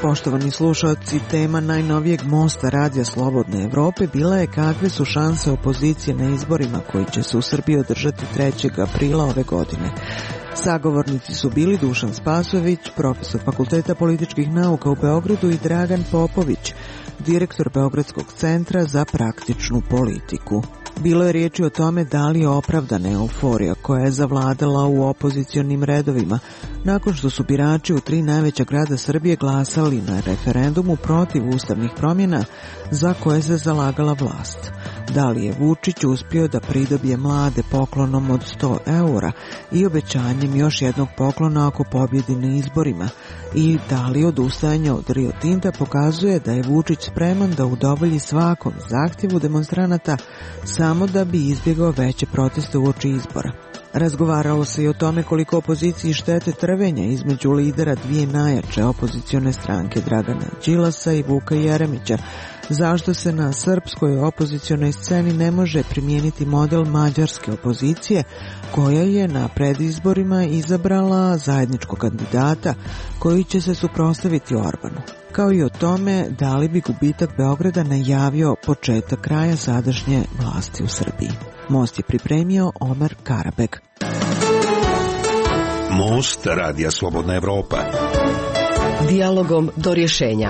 Poštovani slušalci, tema najnovijeg mosta Radija Slobodne Evrope bila je kakve su šanse opozicije na izborima koji će se u Srbiji održati 3. aprila ove godine. Sagovornici su bili Dušan Spasojević, profesor Fakulteta političkih nauka u Beogradu, i Dragan Popović, direktor Beogradskog centra za praktičnu politiku. Bilo je riječi o tome da li je opravdana euforija koja je zavladala u opozicionim redovima nakon što su birači u 3 najveća grada Srbije glasali na referendumu protiv ustavnih promjena za koje se zalagala vlast. Da li je Vučić uspio da pridobije mlade poklonom od 100 eura i obećanjem još jednog poklona ako pobjedi na izborima, i da li odustajanje od Rio Tinta pokazuje da je Vučić spreman da udovolji svakom zahtjevu demonstranata samo da bi izbjegao veće proteste uoči izbora. Razgovaralo se i o tome koliko opoziciji štete trvenja između lidera dvije najjače opozicione stranke, Dragana Đilasa i Vuka Jeremića, zašto se na srpskoj opozicionoj sceni ne može primijeniti model mađarske opozicije koja je na predizborima izabrala zajedničkog kandidata koji će se suprotstaviti Orbanu, kao i o tome da li bi gubitak Beograda najavio početak kraja sadašnje vlasti u Srbiji. Most je pripremio Omer Karabeg. Most Radija Slobodna Evropa. Dijalogom do rješenja.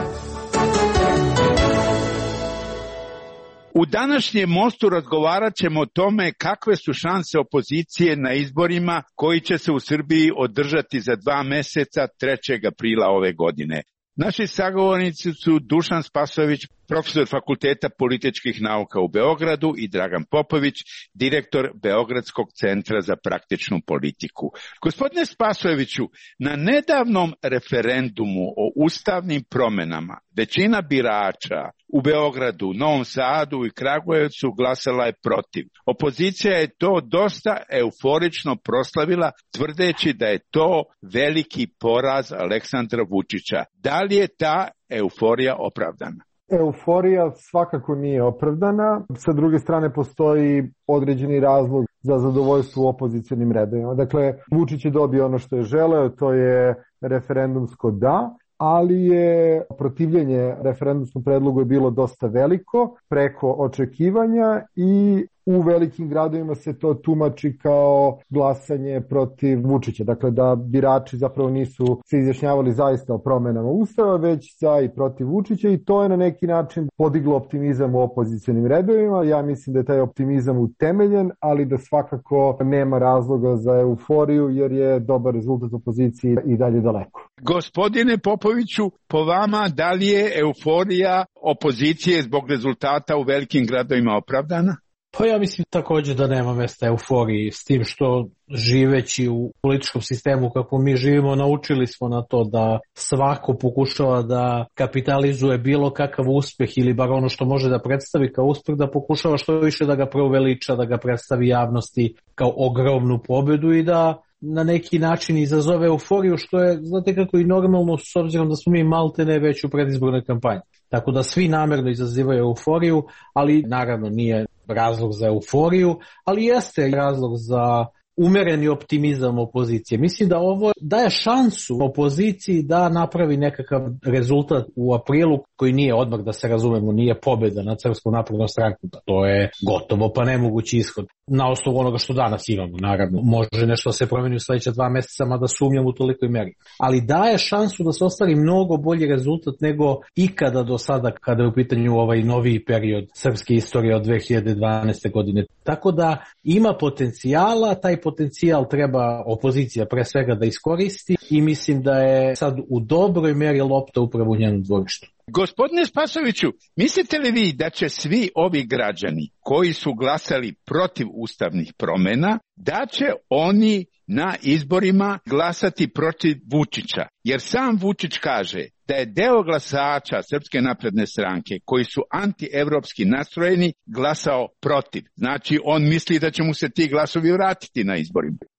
U današnjem mostu razgovarat ćemo o tome kakve su šanse opozicije na izborima koji će se u Srbiji održati za 2 mjeseca 3. aprila ove godine. Naši sagovornici su Dušan Spasojević, profesor Fakulteta političkih nauka u Beogradu, i Dragan Popović, direktor Beogradskog centra za praktičnu politiku. Gospodine Spasojeviću, na nedavnom referendumu o ustavnim promjenama većina birača u Beogradu, Novom Sadu i Kragujevcu glasala je protiv. Opozicija je to dosta euforično proslavila, tvrdeći da je to veliki poraz Aleksandra Vučića. Da li je ta euforija opravdana? Euforija svakako nije opravdana. Sa druge strane postoji određeni razlog za zadovoljstvo u opozicionim redovima. Dakle, Vučić je dobio ono što je želeo, to je referendumsko da, ali je protivljenje referendumskom predlogu je bilo dosta veliko, preko očekivanja, i u velikim gradovima se to tumači kao glasanje protiv Vučića. Dakle, da birači zapravo nisu se izjašnjavali zaista o promjenama Ustava, već za i protiv Vučića, i to je na neki način podiglo optimizam u opozicionim redovima. Ja mislim da je taj optimizam utemeljen, ali da svakako nema razloga za euforiju, jer je dobar rezultat opozicije i dalje daleko. Gospodine Popoviću, po vama, da li je euforija opozicije zbog rezultata u velikim gradovima opravdana? Pa ja mislim također da nema mjesta euforiji, s tim što živeći u političkom sistemu kako mi živimo, naučili smo na to da svako pokušava da kapitalizuje bilo kakav uspjeh ili bar ono što može da predstavi kao uspjeh, da pokušava što više da ga preuveliča, da ga predstavi javnosti kao ogromnu pobjedu i da na neki način izazove euforiju, što je, znate kako, i normalno, s obzirom da smo mi maltene već u predizbornoj kampanji. Tako da svi namjerno izazivaju euforiju, ali naravno nije razlog za euforiju, ali jeste razlog za umereni optimizam opozicije. Mislim da ovo daje šansu opoziciji da napravi nekakav rezultat u aprilu, koji nije, odmah da se razumemo, nije pobjeda nad Srpskom naprednom strankom. To je gotovo pa nemogući ishod. Na osnovu onoga što danas imamo, naravno. Može nešto se promeni u sljedeća 2 mjeseca, mada sumnjam u tolikoj meri. Ali daje šansu da se ostvari mnogo bolji rezultat nego ikada do sada kada je u pitanju ovaj noviji period srpske istorije od 2012. godine. Tako da ima potencijala, taj potencijal treba opozicija pre svega da iskoristi, i mislim da je sad u dobroj meri lopta upravo u njenom dvorištu. Gospodine Spasojeviću, mislite li vi da će svi ovi građani koji su glasali protiv ustavnih promjena, da će oni na izborima glasati protiv Vučića? Jer sam Vučić kaže da je deo glasača Srpske napredne stranke koji su antievropski nastrojeni glasao protiv. Znači, on misli da će mu se ti glasovi vratiti na izborima.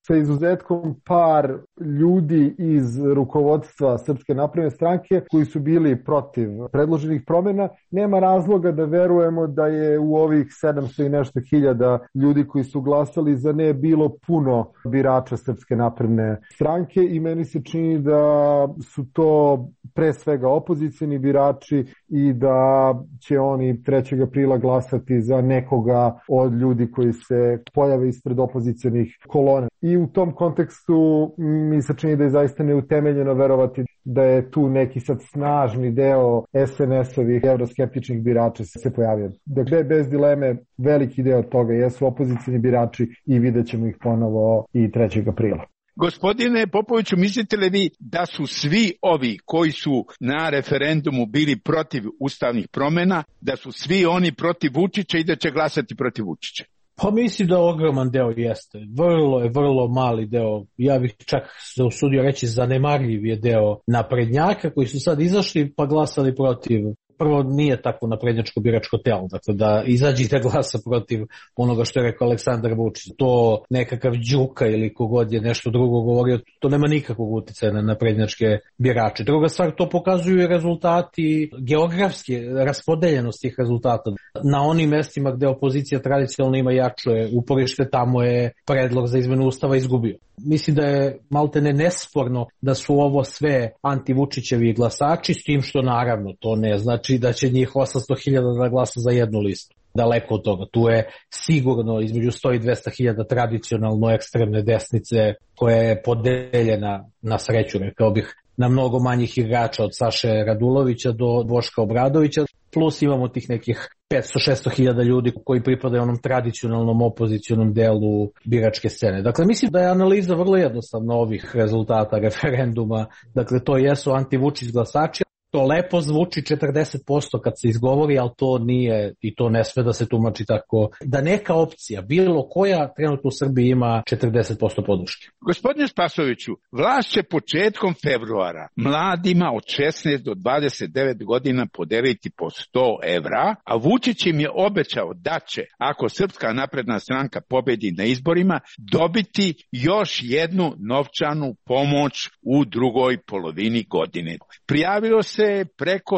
sa izuzetkom par ljudi iz rukovodstva Srpske napredne stranke koji su bili protiv predloženih promjena, nema razloga da verujemo da je u ovih 700 i nešto hiljada ljudi koji su glasali za ne bilo puno birača Srpske napredne stranke i meni se čini da su to pre svega opozicioni birači i da će oni 3. aprila glasati za nekoga od ljudi koji se pojave ispred opozicionih kolona. I u tom kontekstu mi se čini da je zaista neutemeljeno verovati da je tu neki sad snažni deo SNS-ovih evroskeptičnih birača se pojavio. Dakle, bez dileme, veliki deo toga jesu opozicioni birači i vidjet ćemo ih ponovo i 3. aprila. Gospodine Popoviću, mislite li vi da su svi ovi koji su na referendumu bili protiv ustavnih promjena, da su svi oni protiv Vučića i da će glasati protiv Vučića? Pa mislim da ogroman deo jeste. Vrlo mali deo. Ja bih čak se usudio reći zanemarljiv je deo naprednjaka koji su sad izašli pa glasali protiv. Prvo, nije tako naprednjačko biračko telo, dakle da izađite glasa protiv onoga što je rekao Aleksandar Vučić. To nekakav Đuka ili kogod je nešto drugo govorio, to nema nikakvog uticaja na naprednjačke birače. Druga stvar, to pokazuju i rezultati geografske raspodeljenosti tih rezultata. Na onim mestima gde opozicija tradicionalno ima jače uporište, tamo je predlog za izmenu ustava izgubio. Mislim da je maltene nesporno da su ovo sve anti-Vučićevi glasači, s tim što naravno to ne znači da će njih 800.000 da glasa za jednu listu. Daleko od toga. Tu je sigurno između 100 i 200.000 tradicionalno ekstremne desnice koja je podeljena na sreću, rekao bih, na mnogo manjih igrača od Saše Radulovića do Boška Obradovića, plus imamo tih nekih 500-600.000 ljudi koji pripadaju onom tradicionalnom opozicionom delu biračke scene. Dakle, mislim da je analiza vrlo jednostavna ovih rezultata referenduma. Dakle, to jesu anti-Vučić glasači. To lepo zvuči 40% kad se izgovori, ali to nije i to ne sme da se tumači tako. Da neka opcija, bilo koja, trenutno u Srbiji ima 40% podrške. Gospodine Spasoviću, vlast će početkom februara mladima od 16 do 29 godina podeliti po 100 evra, a Vučić im je obećao da će, ako Srpska napredna stranka pobedi na izborima, dobiti još jednu novčanu pomoć u drugoj polovini godine. Prijavilo se preko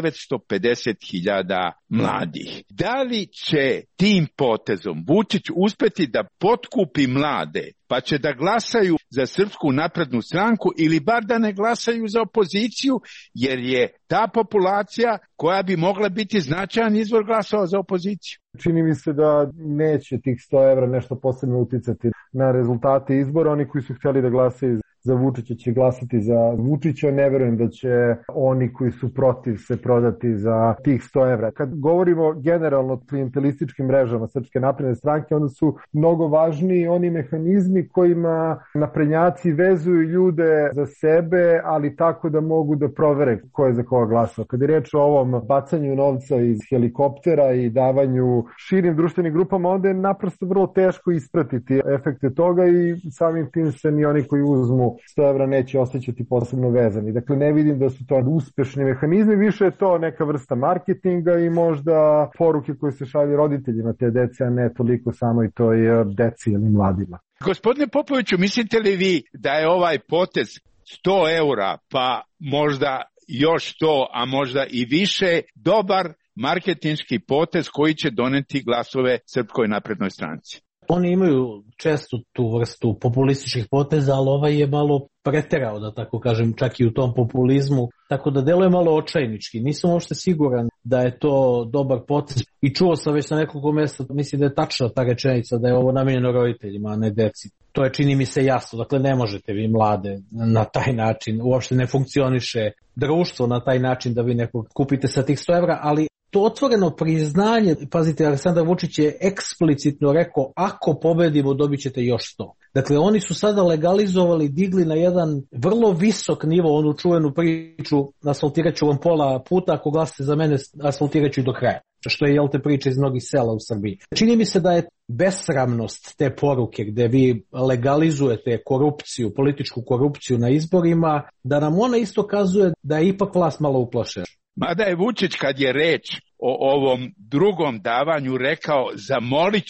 950.000 mladih. Da li će tim potezom Vučić uspeti da potkupi mlade, pa će da glasaju za Srpsku naprednu stranku ili bar da ne glasaju za opoziciju, jer je ta populacija koja bi mogla biti značajan izvor glasova za opoziciju? Čini mi se da neće tih 100 evra nešto posebno uticati na rezultate izbora. Oni koji su htjeli da glasaju za Vučića će glasati za Vučića. Ne verujem da će oni koji su protiv se prodati za tih 100 evra. Kad govorimo generalno o klijentelističkim mrežama Srpske napredne stranke, onda su mnogo važniji oni mehanizmi kojima naprednjaci vezuju ljude za sebe, ali tako da mogu da provere ko je za koga glasao. Kad je reč o ovom bacanju novca iz helikoptera i davanju širim društvenim grupama, onda je naprosto vrlo teško ispratiti efekte toga i samim tim se ni oni koji uzmu 100 evra neće osjećati posebno vezani. Dakle, ne vidim da su to uspešni mehanizmi, više je to neka vrsta marketinga i možda poruke koje se šalju roditeljima te dece, a ne toliko samo i toj deci ili mladima. Gospodine Popoviću, mislite li vi da je ovaj potez 100 eura, pa možda još 100, a možda i više, dobar marketinški potez koji će doneti glasove Srpskoj naprednoj stranci? Oni imaju često tu vrstu populističkih poteza, ali ovaj je malo preterao, da tako kažem, čak i u tom populizmu, tako da deluje malo očajnički. Nisam uopšte siguran da je to dobar potez i čuo sam već na nekoliko mjesta, mislim da je tačna ta rečenica da je ovo namijenjeno roditeljima, a ne deci. To je, čini mi se, jasno. Dakle, ne možete vi mlade na taj način, uopšte ne funkcioniše društvo na taj način da vi nekog kupite sa tih 100 evra, ali to otvoreno priznanje, pazite, Aleksandar Vučić je eksplicitno rekao, ako pobedimo dobit ćete još 100. Dakle, oni su sada legalizovali, digli na jedan vrlo visok nivo onu čuvenu priču, asfaltirat ću vam pola puta, ako glasite za mene, asfaltirat ću i do kraja. Što je, jel te, priča iz mnogih sela u Srbiji. Čini mi se da je besramnost te poruke gde vi legalizujete korupciju, političku korupciju na izborima, da nam ona isto kazuje da je ipak vlast malo uplašena. Mada je Vučić, kad je reč o ovom drugom davanju, rekao, zamolit ću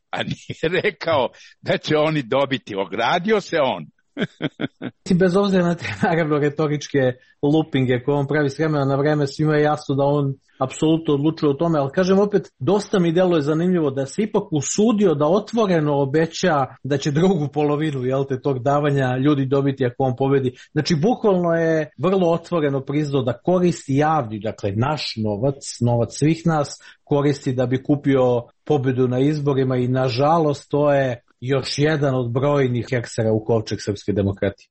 a nije rekao da će oni dobiti. Ogradio se on. Bez obzira na te naravno retoričke lupinge koje on pravi s vremena na vreme, svima je jasno da on apsolutno odlučuje o tome, ali kažem opet, dosta mi deluje zanimljivo da se ipak usudio da otvoreno obeća da će drugu polovinu tog davanja ljudi dobiti ako on pobedi. Znači, bukvalno je vrlo otvoreno priznao da koristi javni, dakle naš novac svih nas, koristi da bi kupio pobedu na izborima i nažalost to je još jedan od brojnih heksera u kovčeg srpske demokratije.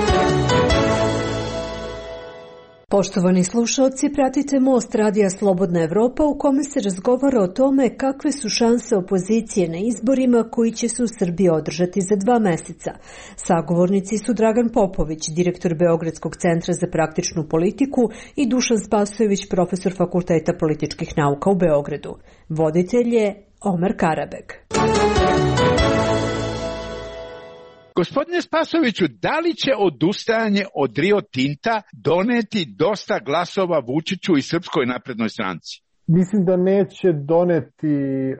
Poštovani slušalci, pratite Most radija Slobodna Evropa u kome se razgovara o tome kakve su šanse opozicije na izborima koji će se u Srbiji održati za 2 meseca. Sagovornici su Dragan Popović, direktor Beogradskog centra za praktičnu politiku, i Dušan Spasojević, profesor Fakulteta političkih nauka u Beogradu. Voditelj je Omer Karabeg. Gospodine Spasoviću, da li će odustajanje od Rio Tinta doneti dosta glasova Vučiću i Srpskoj naprednoj stranci? Mislim da neće doneti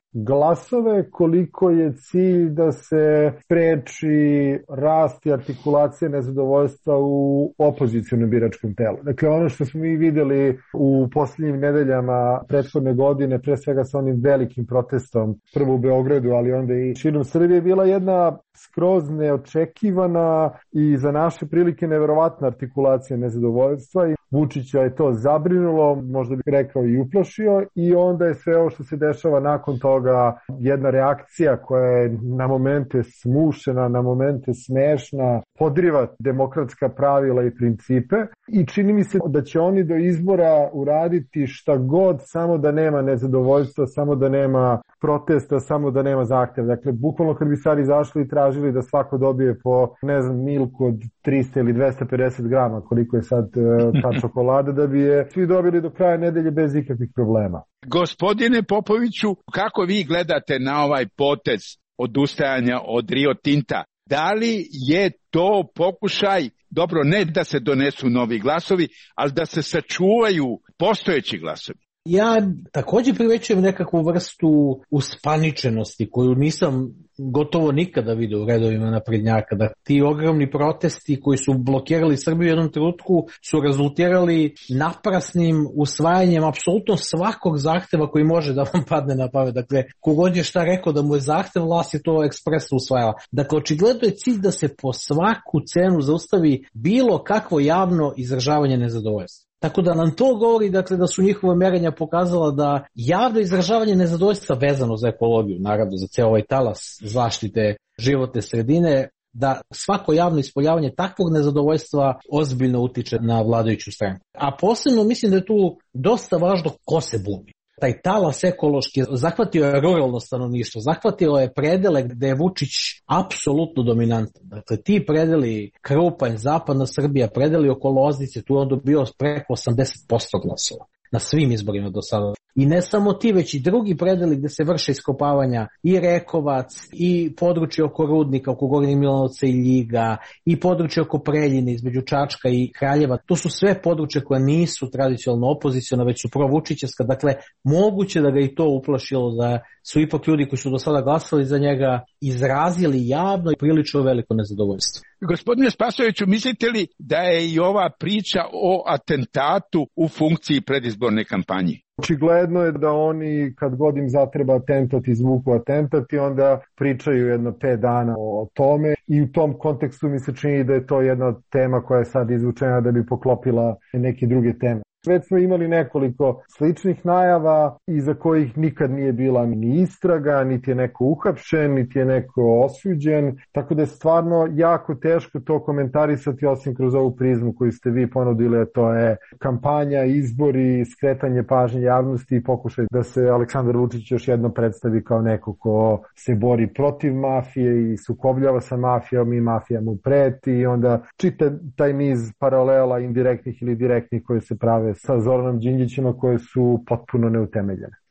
glasove koliko je cilj da se spreči rast i artikulacija nezadovoljstva u opozicionom biračkom telu. Dakle, ono što smo mi videli u posljednjim nedeljama prethodne godine, pre svega sa onim velikim protestom, prvo u Beogradu, ali onda i širom Srbije, bila jedna skroz neočekivana i za naše prilike neverovatna artikulacija nezadovoljstva i Vučića je to zabrinulo, možda bih rekao i uplašio, i onda je sve ovo što se dešava nakon toga jedna reakcija koja je na momente smušena, na momente smešna, podriva demokratska pravila i principe i čini mi se da će oni do izbora uraditi šta god, samo da nema nezadovoljstva, samo da nema protesta, samo da nema zahtjeva. Dakle, bukvalno kad bi sad izašli i tražili da svako dobije po, milku od 300 ili 250 grama, koliko je sad ta čokolada, da bi je svi dobili do kraja nedelje bez ikakvih problema. Gospodine Popoviću, kako vi gledate na ovaj potez odustajanja od Rio Tinta? Da li je to pokušaj, dobro, ne da se donesu novi glasovi, ali da se sačuvaju postojeći glasovi? Ja također primećujem nekakvu vrstu uspaničenosti koju nisam gotovo nikada vidio u redovima naprednjaka. Da ti ogromni protesti koji su blokirali Srbiju u jednom trenutku su rezultirali naprasnim usvajanjem apsolutno svakog zahteva koji može da vam padne na pamet. Dakle, kogod je šta rekao da mu je zahtev, vlast je to ekspresno usvajala. Dakle, očigledno je cilj da se po svaku cenu zaustavi bilo kakvo javno izražavanje nezadovoljstva. Tako da nam to govori, dakle, da su njihova merenja pokazala da javno izražavanje nezadovoljstva vezano za ekologiju, naravno za ceo ovaj talas zaštite životne sredine, da svako javno ispoljavanje takvog nezadovoljstva ozbiljno utiče na vladajuću stranku. A posebno mislim da je tu dosta važno ko se buni. Taj talas ekološki zahvatio je ruralno stanovništvo, zahvatio je predele gde je Vučić apsolutno dominantan. Dakle, ti predeli Krupanj, zapadna Srbija, predeli oko Loznice, tu je on dobio preko 80% glasova na svim izborima do sada. I ne samo ti, već i drugi predeli gde se vrše iskopavanja, i Rekovac, i područje oko Rudnika, oko Gornjeg Milanovca i Ljiga, i područje oko Preljine između Čačka i Kraljeva. To su sve područje koja nisu tradicionalno opoziciona, već su provučićevska. Dakle, moguće da ga i to uplašilo, da su ipak ljudi koji su do sada glasali za njega izrazili javno i prilično veliko nezadovoljstvo. Gospodine Spasojeviću, mislite li da je i ova priča o atentatu u funkciji predizborne kampanje? Očigledno je da oni kad god im zatreba atentat izvuku atentat i onda pričaju jedno 5 dana o tome i u tom kontekstu mi se čini da je to jedna tema koja je sad izvučena da bi poklopila neke druge teme. Već smo imali nekoliko sličnih najava iza kojih nikad nije bila ni istraga, niti je neko uhapšen, niti je neko osuđen, tako da je stvarno jako teško to komentarisati osim kroz ovu prizmu koju ste vi ponudili, a to je kampanja, izbori, skretanje pažnje javnosti i pokušaj da se Aleksandar Vučić još jednom predstavi kao neko ko se bori protiv mafije i sukobljava sa mafijom i mafija mu preti i onda čita taj niz paralela indirektnih ili direktnih koje se prave sa Zoranom Đinđićima koje su potpuno neutemeljene.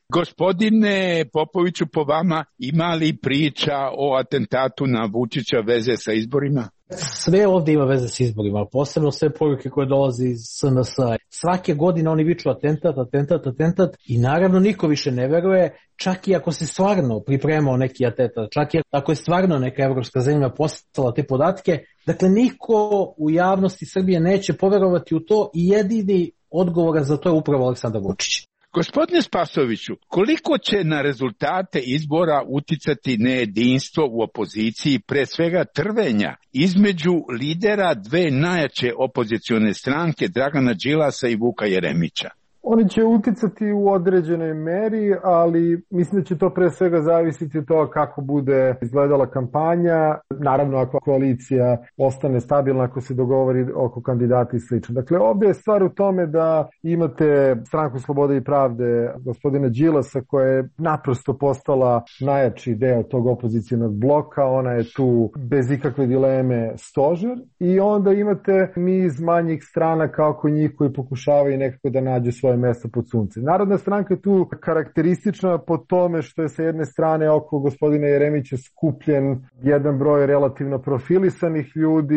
Gospodine Popoviću, po vama ima li priča o atentatu na Vučića veze sa izborima? Sve ovdje ima veze s izborima, posebno sve poruke koje dolaze iz SNS. Svake godine oni viču atentat i naravno niko više ne veruje, čak i ako se stvarno pripremao neki atentat, čak i ako je stvarno neka evropska zemlja poslala te podatke. Dakle, niko u javnosti Srbije neće poverovati u to i jedini odgovor za to je upravo Aleksandar Vučić. Gospodine Spasoviću, koliko će na rezultate izbora uticati nejedinstvo u opoziciji, pre svega trvenja između lidera dve najjače opozicione stranke, Dragana Đilasa i Vuka Jeremića? Oni će uticati u određenoj meri, ali mislim da će to pre svega zavisiti od toga kako bude izgledala kampanja. Naravno, ako koalicija ostane stabilna, ako se dogovori oko kandidata i slično. Dakle, ovdje je stvar u tome da imate Stranku slobode i pravde gospodina Đilasa, koja je naprosto postala najjači deo tog opozicionog bloka. Ona je tu bez ikakve dileme stožer. I onda imate niz manjih stranaka oko njih koji pokušavaju nekako da nađu svoje mesto pod suncem. Narodna stranka je tu karakteristična po tome što je sa jedne strane oko gospodina Jeremića skupljen jedan broj relativno profilisanih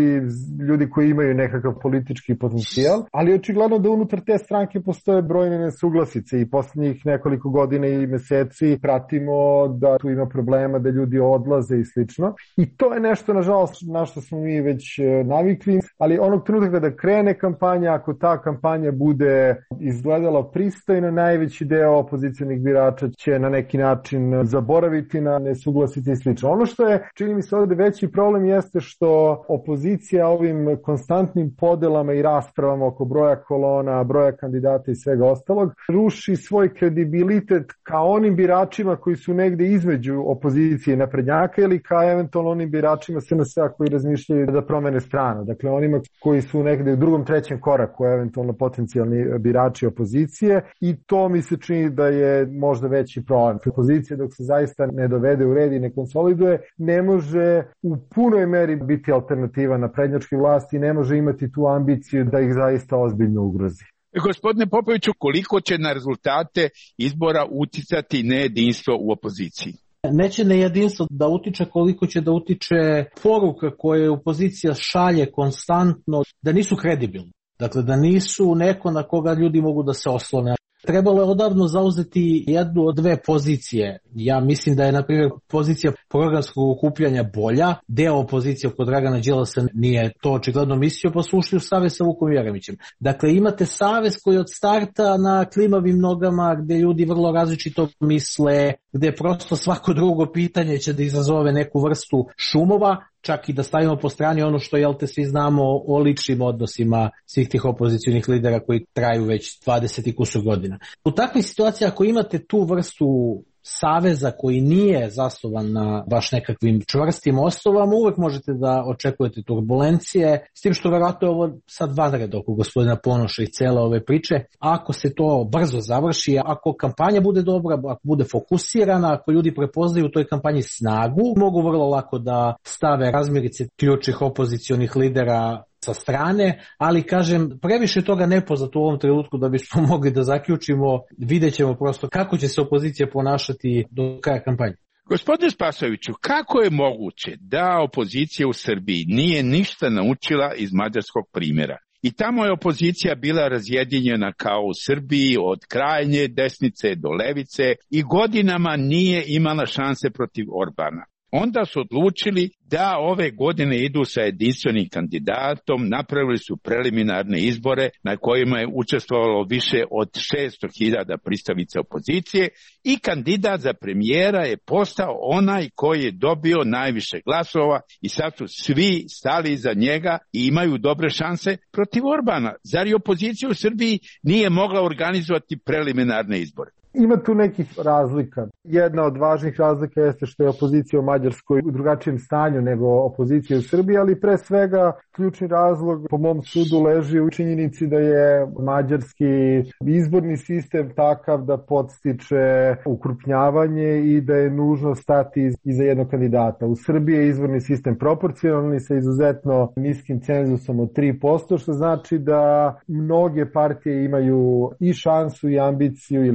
ljudi koji imaju nekakav politički potencijal, ali očigledno da unutar te stranke postoje brojne nesuglasice i posljednjih nekoliko godina i meseci pratimo da tu ima problema, da ljudi odlaze i slično. I to je nešto, nažalost, na što smo mi već navikli, ali onog trenutka kada krene kampanja, ako ta kampanja bude izgledala pristojno, najveći deo opozicionih birača će na neki način zaboraviti na nesuglasice i slično. Ono što je, čini mi se ovdje veći problem, jeste što opozicija ovim konstantnim podelama i raspravama oko broja kolona, broja kandidata i svega ostalog, ruši svoj kredibilitet ka onim biračima koji su negde između opozicije i naprednjaka ili ka eventualno onim biračima SNS-a koji razmišljaju da promene stranu. Dakle, onima koji su negde u drugom, trećem koraku, eventualno potencijalni birači opozicije, i to mi se čini da je možda veći problem. Opozicija, dok se zaista ne dovede u red i ne konsoliduje, ne može u punoj meri biti alternativa na prednjačkoj vlasti i ne može imati tu ambiciju da ih zaista ozbiljno ugrozi. Gospodine Popoviću, koliko će na rezultate izbora uticati nejedinstvo u opoziciji? Neće nejedinstvo da utiče koliko će da utiče poruka koje opozicija šalje konstantno, da nisu kredibilni. Dakle, da nisu neko na koga ljudi mogu da se oslone. Trebalo je odavno zauzeti jednu od dve pozicije. Ja mislim da je, na primjer, pozicija programskog okupljanja bolja. Deo opozicije oko Dragana Đilasa nije to očigledno mislio, pa su ušli u savez sa Vukom Jeremićem. Dakle, imate savez koji od starta na klimavim nogama, gde ljudi vrlo različito misle, gde prosto svako drugo pitanje će da izazove neku vrstu šumova, čak i da stavimo po strani ono što, svi znamo o ličnim odnosima svih tih opozicionih lidera koji traju već 20 i kusur godina. U takvih situacija, ako imate tu vrstu saveza koji nije zasnovan na baš nekakvim čvrstim osnovama, uvek možete da očekujete turbulencije, s tim što verovatno je ovo sad vanred oko gospodina Ponoša i cele ove priče. Ako se to brzo završi, ako kampanja bude dobra, ako bude fokusirana, ako ljudi prepoznaju u toj kampanji snagu, mogu vrlo lako da stave razmirice ključnih opozicionih lidera sa strane, ali kažem, previše toga nepoznato u ovom trenutku da bismo mogli da zaključimo. Vidjet ćemo prosto kako će se opozicija ponašati do kraja kampanje. Gospodine Spasoviću, kako je moguće da opozicija u Srbiji nije ništa naučila iz mađarskog primjera? I tamo je opozicija bila razjedinjena kao u Srbiji, od krajnje desnice do levice, i godinama nije imala šanse protiv Orbana. Onda su odlučili da ove godine idu sa jedinstvenim kandidatom, napravili su preliminarne izbore na kojima je učestvovalo više od 600.000 pristalica opozicije i kandidat za premijera je postao onaj koji je dobio najviše glasova i sad su svi stali iza njega i imaju dobre šanse protiv Orbana. Zar i opozicija u Srbiji nije mogla organizovati preliminarne izbore? Ima tu nekih razlika. Jedna od važnih razlika jeste što je opozicija u Mađarskoj u drugačijem stanju nego opozicija u Srbiji, ali pre svega ključni razlog po mom sudu leži u činjenici da je mađarski izborni sistem takav da podstiče ukrupnjavanje i da je nužno stati iza jednog kandidata. U Srbiji je izborni sistem proporcionalni sa izuzetno niskim cenzusom od 3%, što znači da mnoge partije imaju i šansu i ambiciju ili koaliciju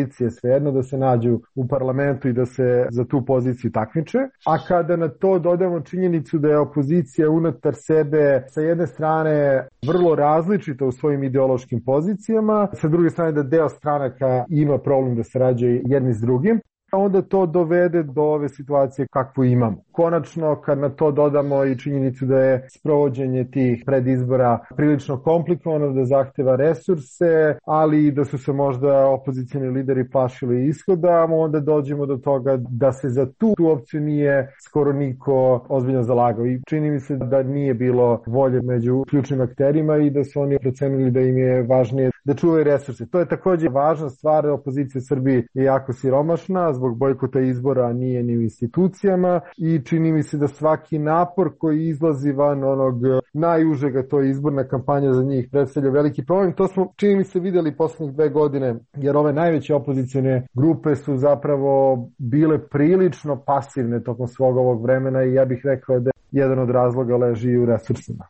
opozicije, svejedno da se nađu u parlamentu i da se za tu poziciju takmiče. A kada na to dodamo činjenicu da je opozicija unutar sebe sa jedne strane vrlo različita u svojim ideološkim pozicijama, sa druge strane da deo stranaka ima problem da sarađuje jedni s drugim, onda to dovede do ove situacije kakvu imamo. Konačno, kad na to dodamo i činjenicu da je sprovođenje tih predizbora prilično komplikovano, da zahteva resurse, ali i da su se možda opozicijni lideri plašili ishoda, onda dođemo do toga da se za tu opciju nije skoro niko ozbiljno zalagao. I čini mi se da nije bilo volje među ključnim akterima i da su oni procenili da im je važnije da čuvaju resurse. To je takođe važna stvar, opozicija u Srbiji je jako siromašna, zbog bojkota izbora nije ni u institucijama i čini mi se da svaki napor koji izlazi van onog najužega, to je izborna kampanja za njih, predstavlja veliki problem. To smo, čini mi se, videli poslednjih 2 godine, jer ove najveće opozicione grupe su zapravo bile prilično pasivne tokom svog ovog vremena i ja bih rekao da jedan od razloga leži u resursima.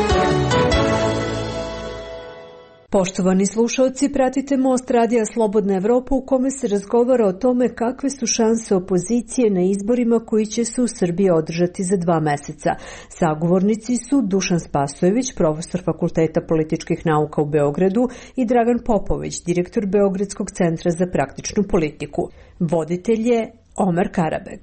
Poštovani slušalci, pratite Most Radija Slobodna Evropa u kome se razgovara o tome kakve su šanse opozicije na izborima koji će se u Srbiji održati za 2 meseca. Sagovornici su Dušan Spasojević, profesor Fakulteta političkih nauka u Beogradu i Dragan Popović, direktor Beogradskog centra za praktičnu politiku. Voditelj je Omer Karabeg.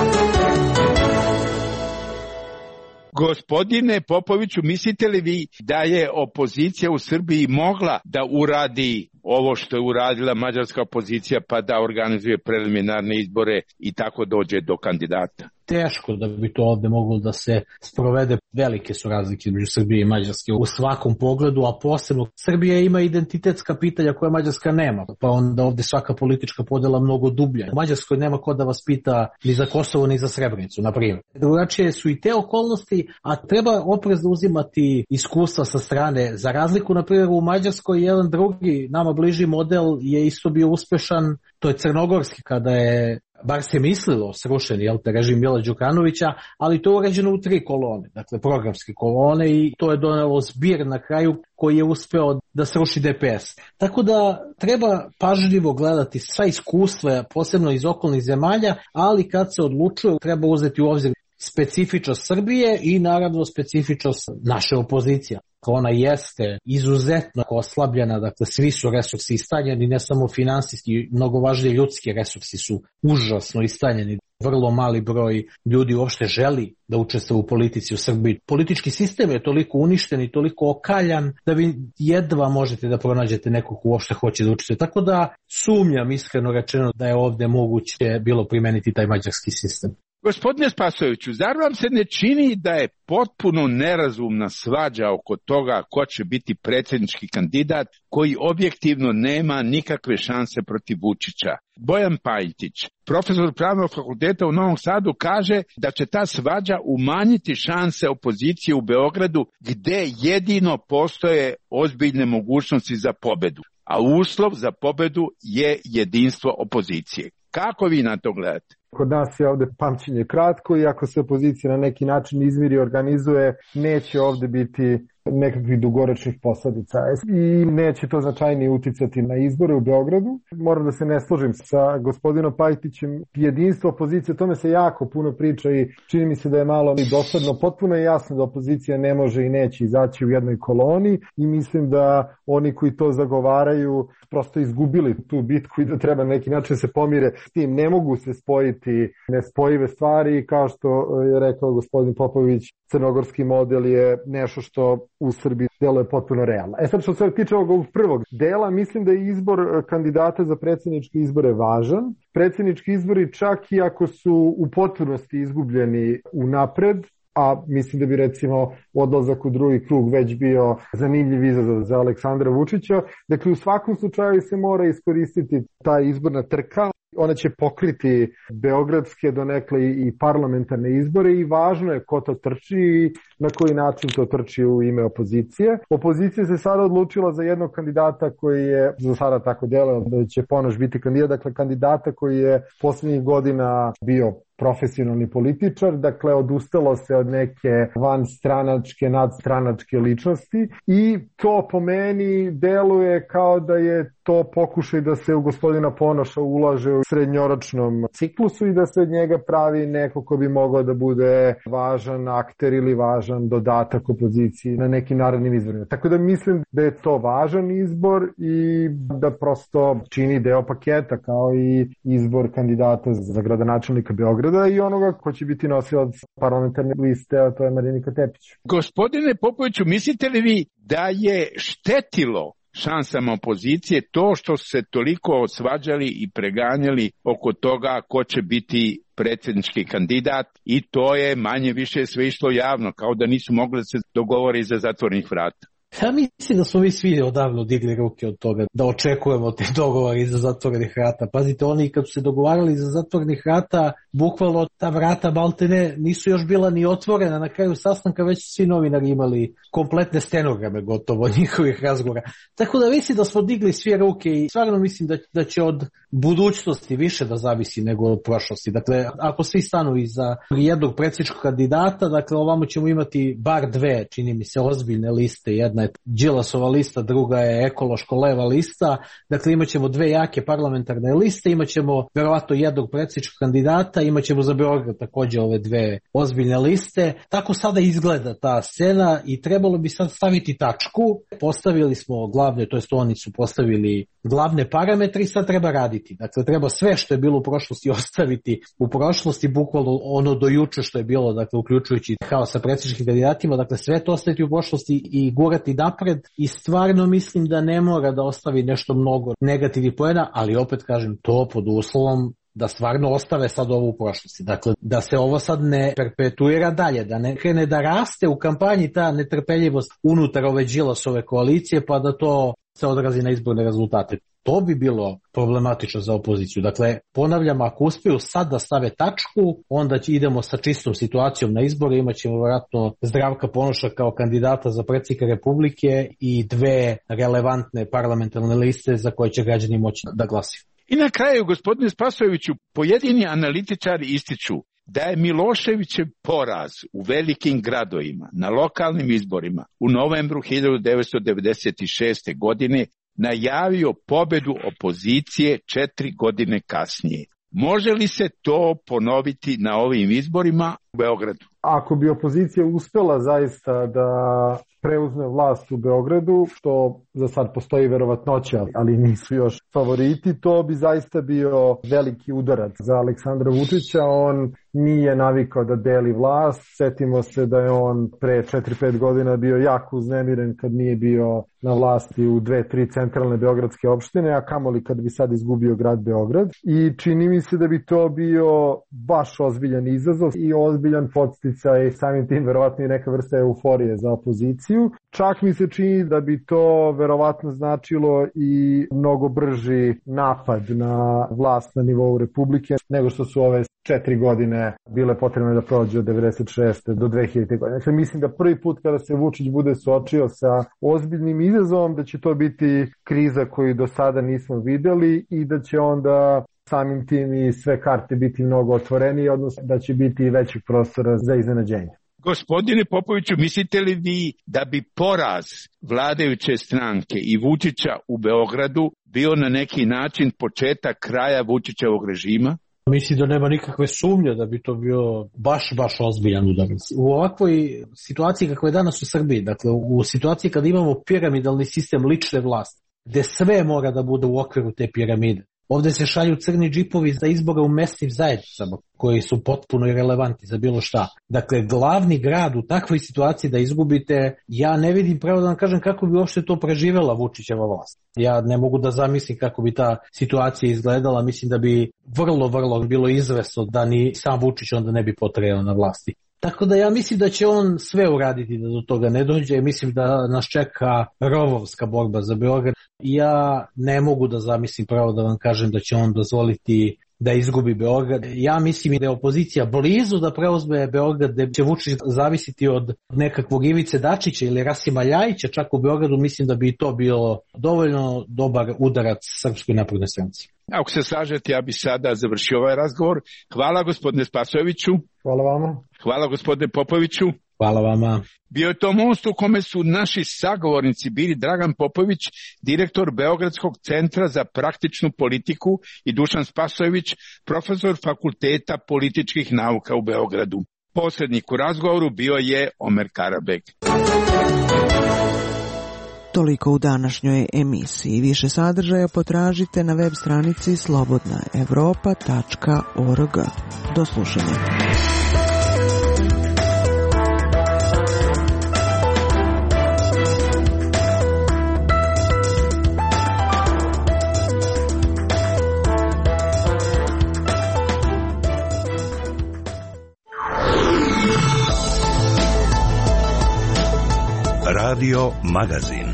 Gospodine Popoviću, mislite li vi da je opozicija u Srbiji mogla da uradi ovo što je uradila mađarska opozicija, pa da organizuje preliminarne izbore i tako dođe do kandidata? Teško da bi to ovde moglo da se sprovede. Velike su razlike među Srbije i Mađarske u svakom pogledu, a posebno Srbija ima identitetska pitanja koje Mađarska nema, pa onda ovde svaka politička podela mnogo dublja. U Mađarskoj nema ko da vas pita ni za Kosovo ni za Srebrenicu, na primjer. Drugačije su i te okolnosti, a treba oprezno uzimati iskustva sa strane. Za razliku, na primjer, u Mađarskoj jedan drugi nama bliži model je isto bio uspešan, to je crnogorski, kada je bar se mislilo srušen režim Mila Đukanovića, ali to je urađeno u 3 kolone, dakle programske kolone, i to je donelo zbir na kraju koji je uspeo da sruši DPS. Tako da treba pažljivo gledati sva iskustva, posebno iz okolnih zemalja, ali kad se odlučuje treba uzeti u obzir specifičnost Srbije i naravno specifičnost naše opozicije. Ona jeste izuzetno oslabljena, dakle svi su resursi istanjeni, ne samo finansijski, mnogo važnije ljudski resursi su užasno istanjeni. Vrlo mali broj ljudi uopšte želi da učestvuje u politici u Srbiji. Politički sistem je toliko uništen i toliko okaljan da vi jedva možete da pronađete nekog ko uopšte hoće da učestvuje. Tako da sumnjam, iskreno rečeno, da je ovde moguće bilo primeniti taj mađarski sistem. Gospodine Spasojeviću, zar vam se ne čini da je potpuno nerazumna svađa oko toga ko će biti predsjednički kandidat koji objektivno nema nikakve šanse protiv Vučića? Bojan Pajtić, profesor Pravnog fakulteta u Novom Sadu, kaže da će ta svađa umanjiti šanse opozicije u Beogradu, gde jedino postoje ozbiljne mogućnosti za pobedu, a uslov za pobedu je jedinstvo opozicije. Kako vi na to gledate? Kod nas je ovde pamćenje kratko i ako se opozicija na neki način izmiri i organizuje, neće ovde biti nekakvih dugoročnih posledica i neće to značajnije uticati na izbore u Beogradu. Moram da se ne složim sa gospodinom Pajtićem. Jedinstvo opozicije, o tome se jako puno priča i čini mi se da je malo i dosadno. Potpuno je jasno da opozicija ne može i neće izaći u jednoj koloni i mislim da oni koji to zagovaraju prosto izgubili tu bitku i da treba na neki način se pomire s tim. Ne mogu se spojiti nespojive stvari, kao što je rekao gospodin Popović, crnogorski model je nešto što u Srbiji deluje potpuno realno. Sad što se tiče ovog prvog dela, mislim da je izbor kandidata za predsjedničke izbore važan. Predsjednički izbori, čak i ako su u potpunosti izgubljeni unapred, a mislim da bi recimo odlazak u drugi krug već bio zanimljiv izazov za Aleksandra Vučića. Dakle, u svakom slučaju se mora iskoristiti ta izborna trka. Ona će pokriti beogradske donekle i parlamentarne izbore i važno je ko to trči i na koji način to trči u ime opozicije. Opozicija se sada odlučila za jednog kandidata koji je za sada tako delao da će Ponoš biti kandidat, dakle kandidata koji je poslednjih godina bio profesionalni političar, dakle odustalo se od neke vanstranačke, nadstranačke ličnosti i to po meni deluje kao da je to pokušaj da se u gospodina Ponoša ulaže u srednjoročnom ciklusu i da se od njega pravi neko ko bi mogao da bude važan akter ili važan dodatak opoziciji na nekim narednim izborima. Tako da mislim da je to važan izbor i da prosto čini deo paketa kao i izbor kandidata za gradonačelnika Beograda i onoga ko će biti nosilac parlamentarne liste, a to je Marinika Tepić. Gospodine Popoviću, mislite li vi da je štetilo šansama opozicije to što su se toliko svađali i preganjali oko toga ko će biti predsjednički kandidat i to je manje više sve išlo javno, kao da nisu mogli da se dogovore iza zatvorenih vrata? Ja mislim da smo mi svi odavno digli ruke od toga, da očekujemo te dogovore iza zatvorenih vrata. Pazite, oni kad su se dogovarali iza zatvorenih vrata, bukvalno ta vrata maltene nisu još bila ni otvorena. Na kraju sastanka već svi novinari imali kompletne stenograme gotovo njihovih razgovora. Tako da mislim da smo digli svi ruke i stvarno mislim da će od budućnosti više da zavisi nego od prošlosti. Dakle, ako svi stanu iza jednog predsjedničkog kandidata, dakle ovamo ćemo imati bar dve, čini mi se, ozbiljne liste. Jedna je Đilasova lista, druga je ekološko-leva lista. Dakle, imat ćemo dve jake parlamentarne liste, imat ćemo verovatno jednog predsjedničkog kandidata, imat ćemo za Beograd također ove dve ozbiljne liste. Tako sada izgleda ta scena i trebalo bi sad staviti tačku. Postavili smo glavne, to jest oni su postavili glavne parametre i sad treba raditi. Dakle, treba sve što je bilo u prošlosti ostaviti u prošlosti, bukvalno ono do juče što je bilo, dakle, uključujući haos sa predsjedničkim kandidatima, dakle, sve to ostaviti u prošlosti i gurati napred i stvarno mislim da ne mora da ostavi nešto mnogo negativnih poena, ali opet kažem to pod uslovom da stvarno ostave sad ovo u prošlosti. Dakle, da se ovo sad ne perpetuira dalje, da ne krene da raste u kampanji ta netrpeljivost unutar ove Đilasove koalicije, pa da to se odrazi na izborne rezultate. To bi bilo problematično za opoziciju. Dakle, ponavljam, ako uspiju sad da stave tačku, onda idemo sa čistom situacijom na izbore, imat ćemo vjerojatno Zdravka Ponoša kao kandidata za predsjednika Republike i dve relevantne parlamentarne liste za koje će građani moći da glasaju. I na kraju, gospodine Spasojeviću, pojedini analitičari ističu da je Miloševićev poraz u velikim gradovima na lokalnim izborima u novembru 1996. godine najavio pobedu opozicije 4 godine kasnije. Može li se to ponoviti na ovim izborima u Beogradu? Ako bi opozicija uspela zaista da preuzme vlast u Beogradu, što za sad postoji verovatnoća, ali nisu još favoriti, to bi zaista bio veliki udarac za Aleksandra Vučića. On nije navikao da deli vlast. Setimo se da je on pre 4-5 godina bio jako uznemiren kad nije bio na vlasti u 2-3 centralne beogradske opštine, a kamoli kad bi sad izgubio grad Beograd. I čini mi se da bi to bio baš ozbiljan izazov i ozbiljan podsticaj, samim tim verovatno i neka vrsta euforije za opoziciju. Čak mi se čini da bi to verovatno značilo i mnogo brži napad na vlast na nivou Republike nego što su ove 4 godine bile potrebne da prođe od 96. do 2000. godine. Dakle, mislim da prvi put kada se Vučić bude suočio sa ozbiljnim izazovom, da će to biti kriza koju do sada nismo videli i da će onda samim tim i sve karte biti mnogo otvorenije, odnosno da će biti većeg prostora za iznenađenje. Gospodine Popoviću, mislite li vi da bi poraz vladajuće stranke i Vučića u Beogradu bio na neki način početak kraja Vučićevog režima? Mislim da nema nikakve sumnje da bi to bio baš ozbiljan udarac. U ovakvoj situaciji kakva je danas u Srbiji, dakle u situaciji kada imamo piramidalni sistem lične vlasti, gde sve mora da bude u okviru te piramide. Ovdje se šalju crni džipovi za izbore u mesnim zajednicama koji su potpuno irelevantni za bilo šta. Dakle, glavni grad u takvoj situaciji da izgubite, ja ne vidim, pravo da vam kažem, kako bi uopšte to preživela Vučićeva vlast. Ja ne mogu da zamislim kako bi ta situacija izgledala. Mislim da bi vrlo bilo izvesno da ni sam Vučić onda ne bi potrajao na vlasti. Tako da ja mislim da će on sve uraditi da do toga ne dođe. Mislim da nas čeka rovovska borba za Beograd. Ja ne mogu da zamislim, pravo da vam kažem, da će on dozvoliti da izgubi Beograd. Ja mislim da je opozicija blizu da preuzme Beograd, da će Vučić zavisiti od nekakvog Ivice Dačića ili Rasima Ljajića čak u Beogradu. Mislim da bi to bilo dovoljno dobar udarac Srpskoj naprednoj stranci. Ako se slažete, ja bih sada završio ovaj razgovor. Hvala gospodine Spasojeviću. Hvala vama. Hvala gospodine Popoviću. Hvala vama. Bio je to most u kome su naši sagovornici bili Dragan Popović, direktor Beogradskog centra za praktičnu politiku, i Dušan Spasojević, profesor Fakulteta političkih nauka u Beogradu. Posrednik u razgovoru bio je Omer Karabek. Toliko u današnjoj emisiji. Više sadržaja potražite na web stranici slobodnaevropa.org. Do slušanja. Radio Magazin.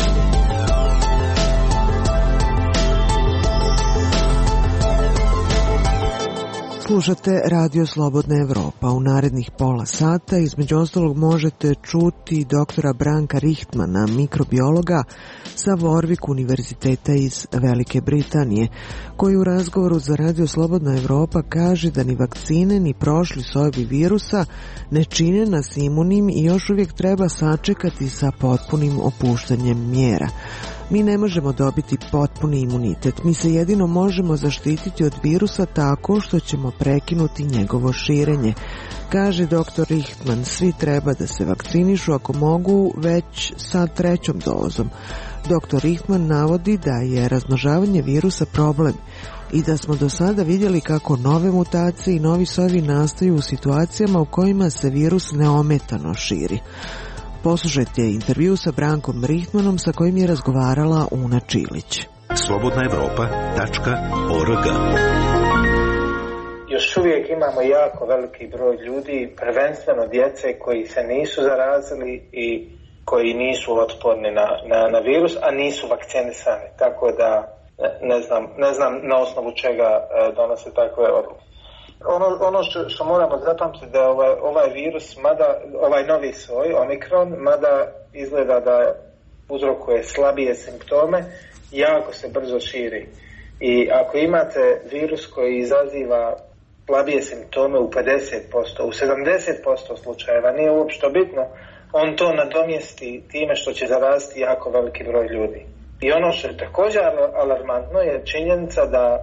Slušate Radio Slobodna Evropa. U narednih pola sata između ostalog možete čuti doktora Branka Richtmana, mikrobiologa sa Warwick univerziteta iz Velike Britanije, koji u razgovoru za Radio Slobodna Evropa kaže da ni vakcine ni prošli sojevi virusa ne čine nas imunim i još uvijek treba sačekati sa potpunim opuštanjem mjera. Mi ne možemo dobiti potpuni imunitet, mi se jedino možemo zaštititi od virusa tako što ćemo prekinuti njegovo širenje. Kaže dr. Richtman, svi treba da se vakcinišu ako mogu već sa 3. dozom. Dr. Richtman navodi da je razmnožavanje virusa problem i da smo do sada vidjeli kako nove mutacije i novi sojevi nastaju u situacijama u kojima se virus neometano širi. Poslušajte intervju sa Brankom Richtmanom sa kojim je razgovarala Una Čilić. slobodnaevropa.org. Još uvijek imamo jako veliki broj ljudi, prvenstveno djece koji se nisu zarazili i koji nisu otporni na virus, a nisu vakcinisani. Tako da ne znam na osnovu čega donose takve odluke. Ono što moramo zapamtiti da ovaj virus, ovaj novi soj, Omikron, mada izgleda da uzrokuje slabije simptome, jako se brzo širi. I ako imate virus koji izaziva slabije simptome u 50%, u 70% slučajeva, nije uopšte bitno, on to nadomjesti time što će zaraziti jako veliki broj ljudi. I ono što je također alarmantno je činjenica da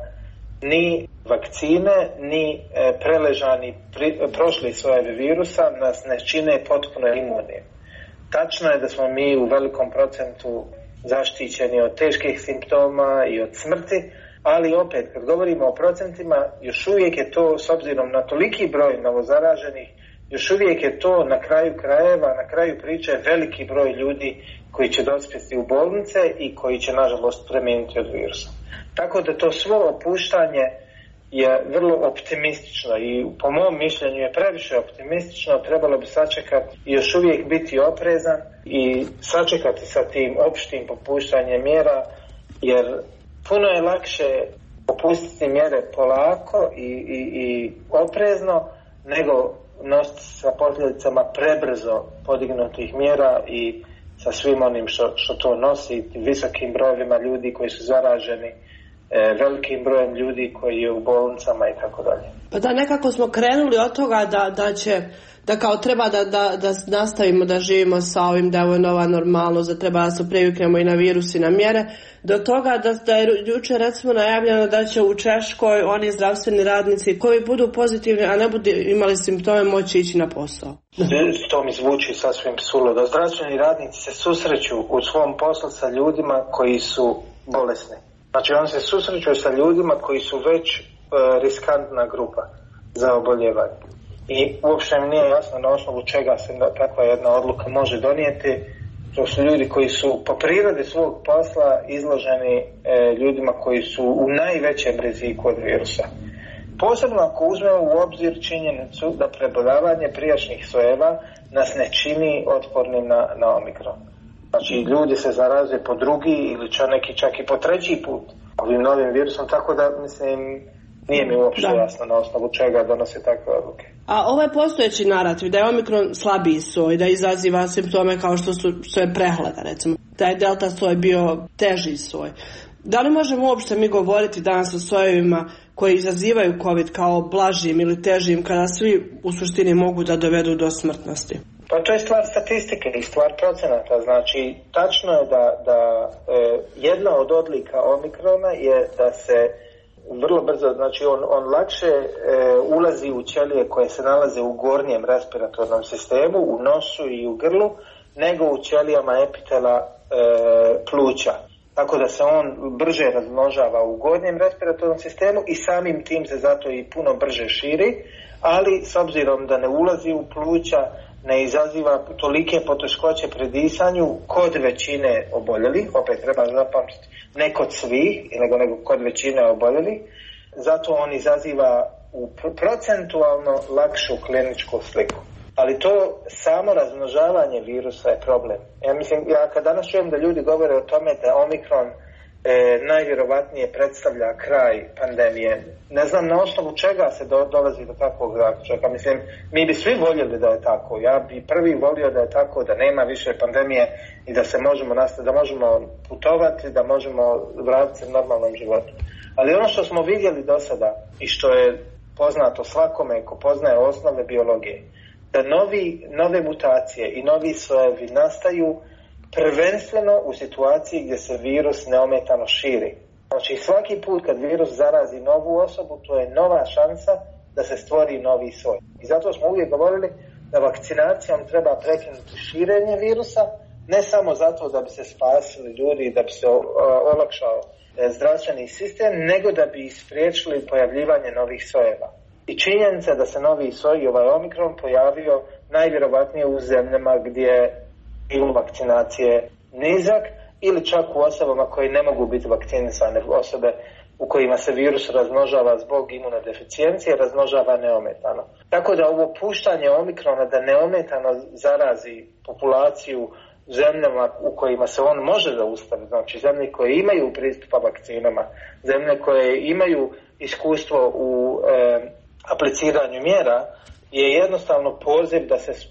ni vakcine, ni preležani prošli sojevi virusa nas ne čine potpuno imunim. Tačno je da smo mi u velikom procentu zaštićeni od teških simptoma i od smrti, ali opet, kad govorimo o procentima, još uvijek je to, s obzirom na toliki broj novozaraženih, još uvijek je to na kraju krajeva, na kraju priče, veliki broj ljudi koji će dospjeti u bolnice i koji će, nažalost, preminuti od virusa. Tako da to svo opuštanje je vrlo optimistično i po mom mišljenju je previše optimistično. Trebalo bi sačekati i još uvijek biti oprezan i sačekati sa tim opštim popuštanjem mjera, jer puno je lakše popustiti mjere polako i oprezno nego nositi sa posljedicama prebrzo podignutih mjera i sa svim onim što to nosi, visokim brojevima ljudi koji su zaraženi, velikim brojem ljudi koji je u bolnicama i tako dalje. Pa da, nekako smo krenuli od toga da kao treba da nastavimo da živimo sa ovim, da je ovo nova normalnost, da treba da se priviknemo i na virus i na mjere, do toga da je jučer recimo najavljeno da će u Češkoj oni zdravstveni radnici koji budu pozitivni, a ne budu imali simptome, moći ići na posao. To mi zvuči sasvim suludo. Zdravstveni radnici se susreću u svom poslu sa ljudima koji su bolesni. Znači oni se susreću sa ljudima koji su već riskantna grupa za oboljevanje. I uopšte mi nije jasno na osnovu čega se takva jedna odluka može donijeti. To su ljudi koji su po prirodi svog posla izloženi ljudima koji su u najvećem riziku od virusa. Posebno ako uzmemo u obzir činjenicu da preboljavanje prijašnjih sojeva nas ne čini otpornim na Omikron. Znači ljudi se zaraze po drugi ili neki čak i po treći put ovim novim virusom, tako da mislim Nije mi uopšte jasno na osnovu čega donose takve odluke. A ovaj postojeći narativ da je omikron slabiji soj, da izaziva simptome kao što su prehlada, recimo, da je delta soj bio teži soj. Da li možemo uopšte mi govoriti danas o sojevima koji izazivaju COVID kao blažim ili težim, kada svi u suštini mogu da dovedu do smrtnosti? Pa to je stvar statistike i stvar procenata. Znači, tačno je da jedna od odlika omikrona je da se vrlo brzo, znači on lakše ulazi u ćelije koje se nalaze u gornjem respiratornom sistemu, u nosu i u grlu, nego u ćelijama epitela pluća. Tako da se on brže razmnožava u gornjem respiratornom sistemu i samim tim se zato i puno brže širi, ali s obzirom da ne ulazi u pluća, ne izaziva tolike poteškoće pri disanju kod većine oboljelih, opet treba zapamtiti, ne kod svih, nego kod većine oboljelih, zato on izaziva u procentualno lakšu kliničku sliku. Ali to samo razmnožavanje virusa je problem. Ja kad danas čujem da ljudi govore o tome da omikron najvjerovatnije predstavlja kraj pandemije, ne znam na osnovu čega se dolazi do takvog zaključka. Mislim, mi bi svi voljeli da je tako. Ja bi prvi volio da je tako, da nema više pandemije i da se možemo da možemo putovati, da možemo vratiti se normalnom životu. Ali ono što smo vidjeli do sada i što je poznato svakome ko poznaje osnove biologije, da nove mutacije i novi sojevi nastaju prvenstveno u situaciji gdje se virus neometano širi. Znači svaki put kad virus zarazi novu osobu, to je nova šansa da se stvori novi soj. I zato smo uvijek govorili da vakcinacijom treba prekinuti širenje virusa, ne samo zato da bi se spasili ljudi i da bi se olakšao zdravstveni sistem, nego da bi spriječili pojavljivanje novih sojeva. I činjenica da se novi soj, ovaj omikron, pojavio najvjerovatnije u zemljama gdje je vakcinacije nizak ili čak u osobama koje ne mogu biti vakcinisane, osobe u kojima se virus razmnožava zbog imunodeficijencije, razmnožava neometano. Tako da ovo puštanje omikrona da neometano zarazi populaciju zemljama u kojima se on može zaustaviti, znači zemlje koje imaju pristupa vakcinama, zemlje koje imaju iskustvo u apliciranju mjera, je jednostavno poziv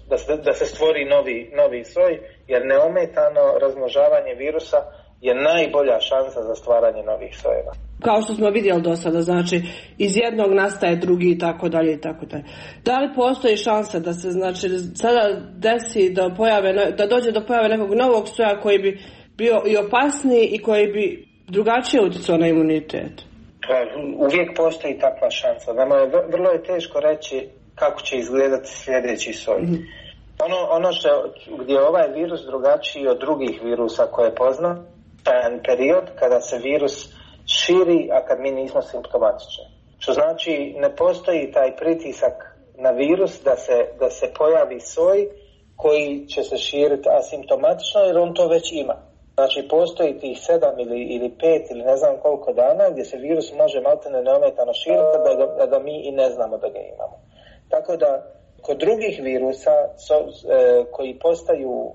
da se stvori novi soj, jer neometano razmnožavanje virusa je najbolja šansa za stvaranje novih sojeva. Kao što smo vidjeli do sada, znači iz jednog nastaje drugi i tako dalje i tako dalje. Da li postoji šansa da se znači sada desi da dođe do pojave nekog novog soja koji bi bio i opasniji i koji bi drugačije utjecao na imunitet? Uvijek postoji takva šansa. Vrlo je teško reći kako će izgledati sljedeći soj. Ono gdje je ovaj virus drugačiji od drugih virusa koje poznam, taj period kada se virus širi, a kad mi nismo simptomatični. Što znači ne postoji taj pritisak na virus da se pojavi soj koji će se širiti asimptomatično, jer on to već ima. Znači postoji tih 7 ili 5 ili ne znam koliko dana gdje se virus može maltene neometano širiti da mi i ne znamo da ga imamo. Tako da kod drugih virusa koji postaju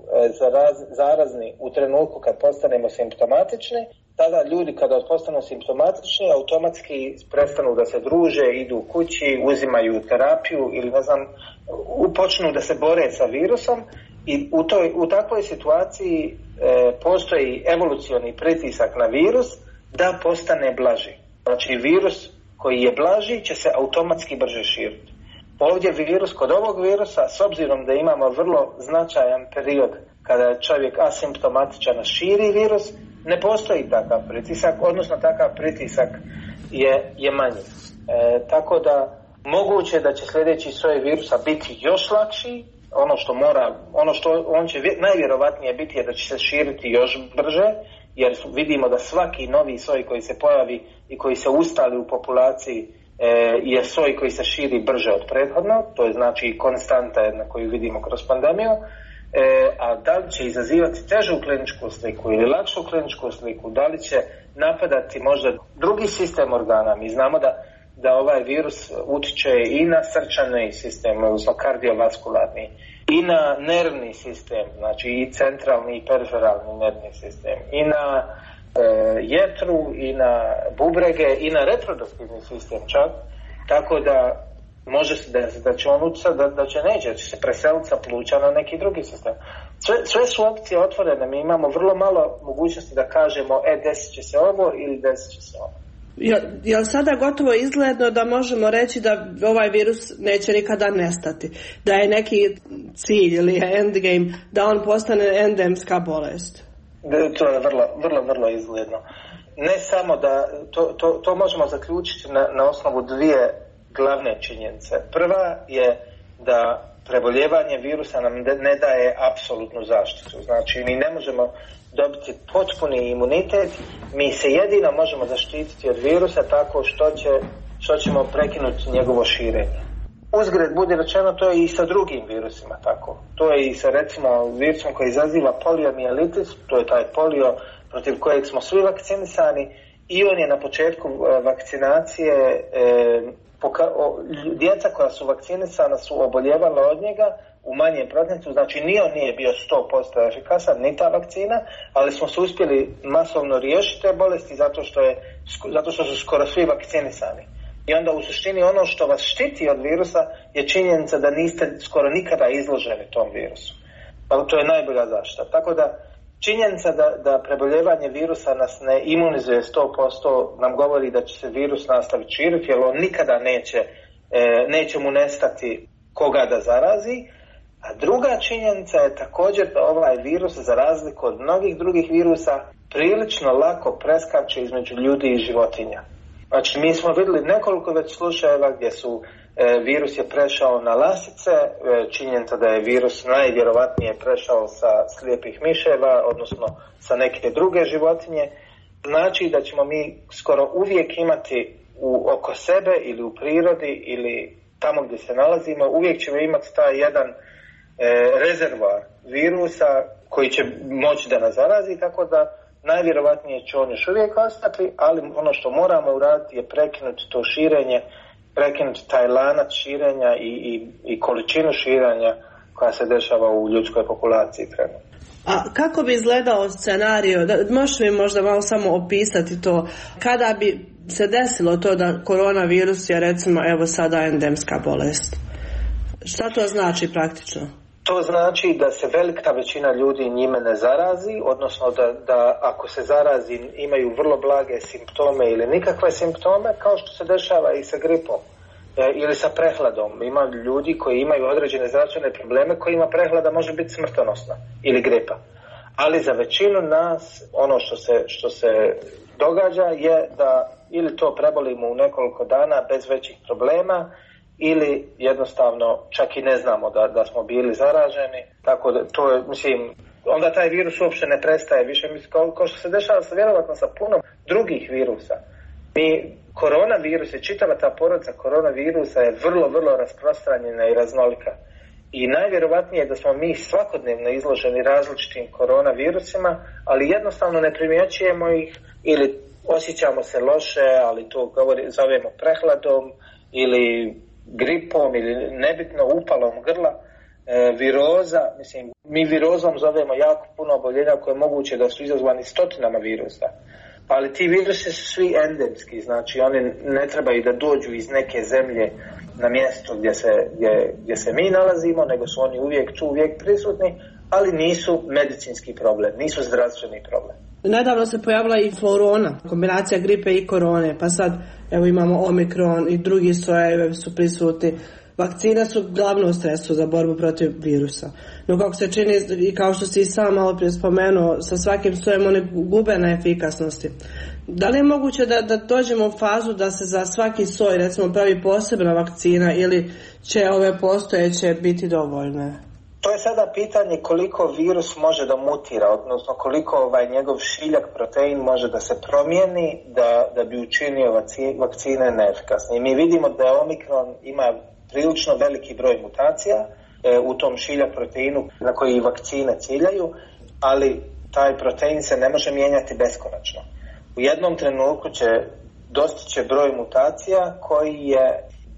zarazni u trenutku kad postanemo simptomatični, tada ljudi kada postanu simptomatični automatski prestanu da se druže, idu kući, uzimaju terapiju ili ne znam, počnu da se bore sa virusom i u takvoj situaciji postoji evolucioni pritisak na virus da postane blaži. Znači virus koji je blaži će se automatski brže širiti. Ovdje kod ovog virusa, s obzirom da imamo vrlo značajan period kada je čovjek asimptomatičan širi virus, ne postoji takav pritisak, odnosno takav pritisak je manji. Tako da moguće da će sljedeći soj virusa biti još lakši, ono što on će najvjerovatnije biti je da će se širiti još brže, jer vidimo da svaki novi soj koji se pojavi i koji se ustali u populaciji je soj koji se širi brže od prethodnog, to je znači konstanta jedna koju vidimo kroz pandemiju, a da li će izazivati težu kliničku sliku ili lakšu kliničku sliku, da li će napadati možda drugi sistem organa. Mi znamo da ovaj virus utiče i na srčani sistem, odnosno kardiovaskularni, i na nervni sistem, znači i centralni i periferalni nervni sistem, i na jetru i na bubrege i na reproduktivni sistem čak, tako da može se desiti da će on utjecati da će se preseliti sa pluća na neki drugi sistem. Sve su opcije otvorene, mi imamo vrlo malo mogućnosti da kažemo desit će se ovo ili desit će se ovo. Jel sada gotovo izgledno da možemo reći da ovaj virus neće nikada nestati? Da je neki cilj ili endgame da on postane endemska bolest? To je vrlo izgledno. Ne samo da, to možemo zaključiti na osnovu dvije glavne činjenice. Prva je da preboljevanje virusa nam ne daje apsolutnu zaštitu. Znači, mi ne možemo dobiti potpuni imunitet, mi se jedino možemo zaštititi od virusa tako što ćemo prekinuti njegovo širenje. Uzgred budi rečeno, to je i sa drugim virusima tako. To je i sa recimo virusom koji izaziva poliomijelitis, to je taj polio protiv kojeg smo svi vakcinisani i on je na početku vakcinacije djeca koja su vakcinisana su oboljevala od njega u manjem procentu, znači ni on nije bio 100% efikasan, ni ta vakcina, ali smo se uspjeli masovno riješiti te bolesti zato što su skoro svi vakcinisani. I onda u suštini ono što vas štiti od virusa je činjenica da niste skoro nikada izloženi tom virusu. Pa to je najbolja zaštita. Tako da činjenica da preboljevanje virusa nas ne imunizuje 100% nam govori da će se virus nastaviti širiti, jer on nikada neće mu nestati koga da zarazi. A druga činjenica je također da ovaj virus, za razliku od mnogih drugih virusa, prilično lako preskače između ljudi i životinja. Znači, mi smo vidjeli nekoliko već slučajeva gdje virus je prešao na lasice, činjenica da je virus najvjerovatnije prešao sa slijepih miševa, odnosno sa neke druge životinje. Znači da ćemo mi skoro uvijek imati oko sebe ili u prirodi ili tamo gdje se nalazimo, uvijek ćemo imati taj jedan rezervoar virusa koji će moći da nas zarazi, tako da najvjerovatnije će on još uvijek ostati, ali ono što moramo uraditi je prekinuti to širenje, prekinuti taj lanac širenja i količinu širenja koja se dešava u ljudskoj populaciji trenutno. A kako bi izgledao scenario, možeš mi možda malo samo opisati to, kada bi se desilo to da koronavirus je recimo evo sada endemska bolest? Šta to znači praktično? To znači da se velika većina ljudi njime ne zarazi, odnosno da ako se zarazi imaju vrlo blage simptome ili nikakve simptome, kao što se dešava i sa gripom ili sa prehladom. Ima ljudi koji imaju određene zdravstvene probleme kojima prehlada može biti smrtonosna ili gripa. Ali za većinu nas ono što se događa je da ili to prebolimo u nekoliko dana bez većih problema, ili jednostavno čak i ne znamo da smo bili zaraženi, tako da to je, onda taj virus uopće ne prestaje više, kao što se dešava vjerovatno sa puno drugih virusa. Koronavirus i čitava ta porodica koronavirusa je vrlo rasprostranjena i raznolika. I najvjerovatnije je da smo mi svakodnevno izloženi različitim koronavirusima, ali jednostavno ne primjećujemo ih ili osjećamo se loše, ali to zovemo prehladom ili gripom ili nebitno upalom grla, viroza. Mi virozom zovemo jako puno oboljenja koje je moguće da su izazvani stotinama virusa. Ali ti virusi su svi endemski, znači oni ne trebaju da dođu iz neke zemlje na mjesto gdje se mi nalazimo, nego su oni uvijek prisutni, ali nisu medicinski problem, nisu zdravstveni problem. Nedavno se pojavila i florona, kombinacija gripe i korone, pa sad evo imamo omikron i drugi sojevi su prisutni. Vakcine su glavno sredstvo za borbu protiv virusa. No kako se čini i kao što si i sam malo prije spomenuo, sa svakim sojem one gube na efikasnosti. Da li je moguće da dođemo u fazu da se za svaki soj recimo pravi posebna vakcina ili će ove postojeće biti dovoljne? To je sada pitanje koliko virus može da mutira, odnosno koliko njegov šiljak protein može da se promijeni da bi učinio vakcine neefikasne. I mi vidimo da omikron ima prilično veliki broj mutacija u tom šiljak proteinu na koji vakcine ciljaju, ali taj protein se ne može mijenjati beskonačno. U jednom trenutku dostići broj mutacija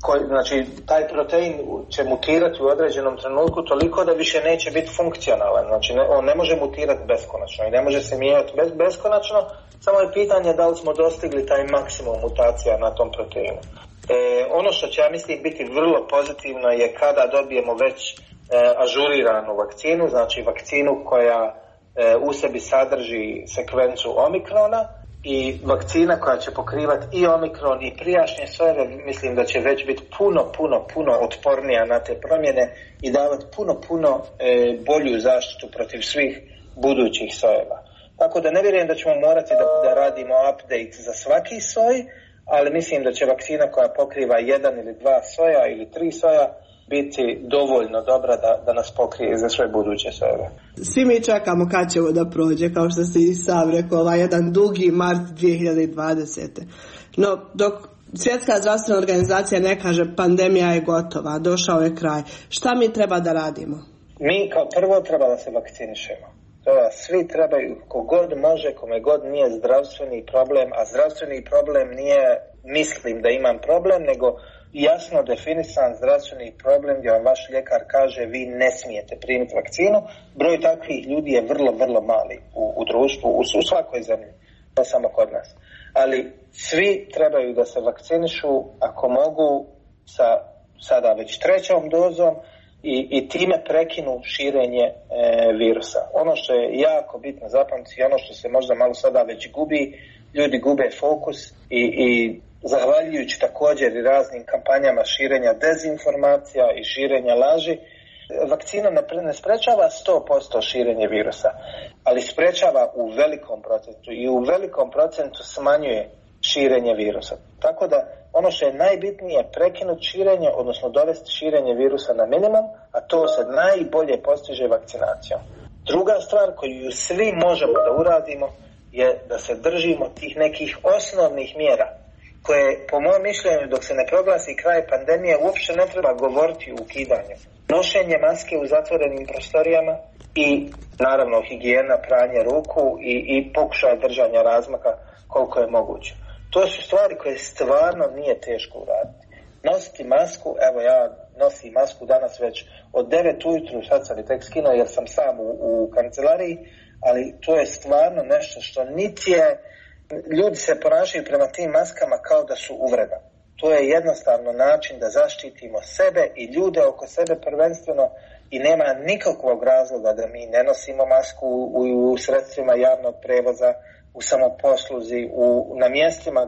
znači taj protein će mutirati u određenom trenutku toliko da više neće biti funkcionalan. Znači on ne može mutirati beskonačno i ne može se mijenjati beskonačno, samo je pitanje da li smo dostigli taj maksimum mutacija na tom proteinu. Ono što će, ja mislim, biti vrlo pozitivno je kada dobijemo već ažuriranu vakcinu, znači vakcinu koja u sebi sadrži sekvencu omikrona i vakcina koja će pokrivati i omikron i prijašnje sojeve. Mislim da će već biti puno otpornija na te promjene i davati puno bolju zaštitu protiv svih budućih sojeva. Tako da ne vjerujem da ćemo morati da radimo update za svaki soj, ali mislim da će vakcina koja pokriva 1 ili 2 soja ili 3 soja biti dovoljno dobra da nas pokrije za sve buduće sojeve. Svi mi čekamo kad ćemo da prođe, kao što si i sam rekao, ovaj jedan dugi mart 2020. No, dok Svjetska zdravstvena organizacija ne kaže pandemija je gotova, došao je kraj, šta mi treba da radimo? Mi kao prvo treba da se vakcinišemo. Svi trebaju, kogod može, kome god nije zdravstveni problem, a zdravstveni problem nije mislim da imam problem, nego jasno definisan zdravstveni problem gdje vam vaš ljekar kaže vi ne smijete primiti vakcinu. Broj takvih ljudi je vrlo mali u društvu, u svakoj zemlji, ne samo kod nas. Ali svi trebaju da se vakcinišu ako mogu sa sada već 3. dozom i time prekinu širenje virusa. Ono što je jako bitno zapamtiti, ono što se možda malo sada već gubi, ljudi gube fokus i zahvaljujući također i raznim kampanjama širenja dezinformacija i širenja laži, vakcina ne sprečava 100% širenje virusa, ali sprečava u velikom procentu i u velikom procentu smanjuje širenje virusa. Tako da ono što je najbitnije je prekinuti širenje, odnosno dovesti širenje virusa na minimum, a to se najbolje postiže vakcinacijom. Druga stvar koju svi možemo da uradimo je da se držimo tih nekih osnovnih mjera koje, po mojem mišljenju, dok se ne proglasi kraj pandemije, uopće ne treba govoriti o ukidanju. Nošenje maske u zatvorenim prostorijama i, naravno, higijena, pranje ruku i pokušaj držanja razmaka koliko je moguće. To su stvari koje stvarno nije teško uraditi. Nositi masku, evo ja nosim masku danas već od 9 ujutru, sad sam i tek skinuo jer sam sam u kancelariji, ali to je stvarno nešto što niti je, ljudi se ponašaju prema tim maskama kao da su uvreda. To je jednostavno način da zaštitimo sebe i ljude oko sebe prvenstveno i nema nikakvog razloga da mi ne nosimo masku u sredstvima javnog prevoza, u samoposluzi, na mjestima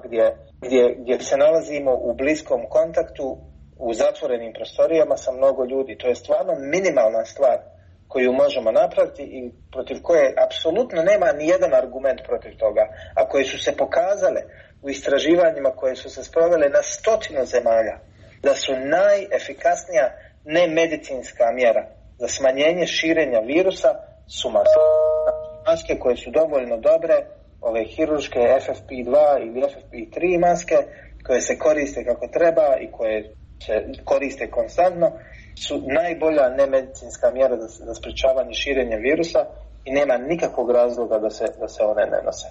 gdje se nalazimo u bliskom kontaktu, u zatvorenim prostorijama sa mnogo ljudi. To je stvarno minimalna stvar koju možemo napraviti i protiv koje apsolutno nema ni jedan argument protiv toga, a koje su se pokazale u istraživanjima koje su se sprovele na 100 zemalja, da su najefikasnija nemedicinska mjera za smanjenje širenja virusa su maske. Maske koje su dovoljno dobre, ove hirurške FFP2 ili FFP3 maske koje se koriste kako treba i koje se koriste konstantno su najbolja nemedicinska mjera za sprečavanje širenja virusa i nema nikakvog razloga da se one ne nose.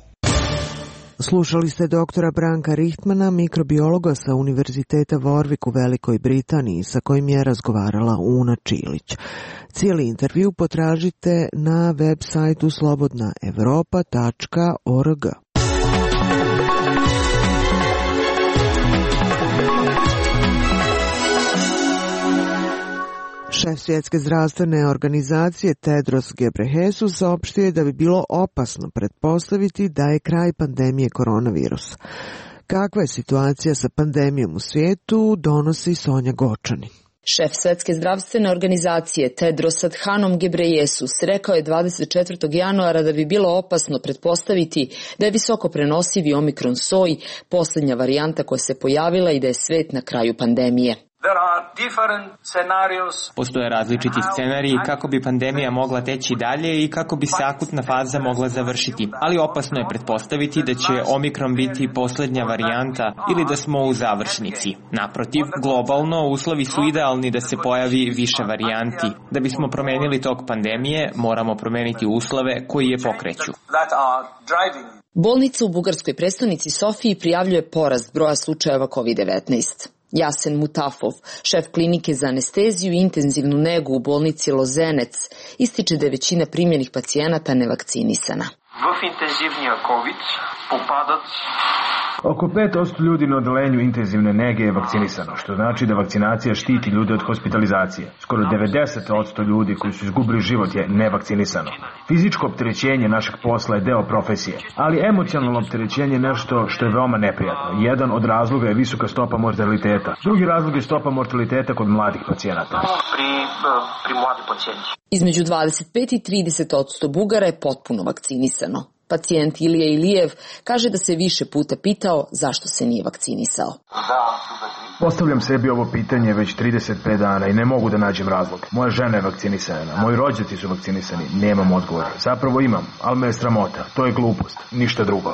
Slušali ste doktora Branka Richtmana, mikrobiologa sa Univerziteta Warwick u Velikoj Britaniji, sa kojim je razgovarala Una Čilić. Cijeli intervju potražite na web sajtu slobodnaevropa.org. Šef Svjetske zdravstvene organizacije Tedros Ghebreyesus saopštio je da bi bilo opasno pretpostaviti da je kraj pandemije koronavirusa. Kakva je situacija sa pandemijom u svijetu, donosi Sonja Gočani. Šef Svjetske zdravstvene organizacije Tedros Adhanom Ghebreyesus rekao je 24. januara da bi bilo opasno pretpostaviti da je visoko prenosivi omikron soj posljednja varijanta koja se pojavila i da je svijet na kraju pandemije. Postoje različiti scenariji kako bi pandemija mogla teći dalje i kako bi se akutna faza mogla završiti, ali opasno je pretpostaviti da će omikron biti posljednja varijanta ili da smo u završnici. Naprotiv, globalno uslovi su idealni da se pojavi više varijanti. Da bismo promenili tok pandemije, moramo promeniti uslove koji je pokreću. Bolnica u bugarskoj prestonici Sofiji prijavljuje porast broja slučajeva COVID-19. Jasen Mutafov, šef klinike za anesteziju i intenzivnu negu u bolnici Lozenec, ističe da je većina primljenih pacijenata nevakcinisana. В интензивния COVID попадат oko 5% ljudi na odelenju intenzivne nege je vakcinisano, što znači da vakcinacija štiti ljude od hospitalizacije. Skoro 90% ljudi koji su izgubili život je nevakcinisano. Fizičko opterećenje našeg posla je deo profesije, ali emocionalno opterećenje je nešto što je veoma neprijatno. Jedan od razloga je visoka stopa mortaliteta. Drugi razlog je stopa mortaliteta kod mladih pacijenata. Pri mladi pacijenti. Između 25 i 30% Bugara je potpuno vakcinisano. Pacijent Ilija Ilijev kaže da se više puta pitao zašto se nije vakcinisao. Postavljam sebi ovo pitanje već 35 dana i ne mogu da nađem razlog. Moja žena je vakcinisana, moji rođaci su vakcinisani, nemam odgovor. Zapravo imam, ali me je sramota. To je glupost, ništa drugo.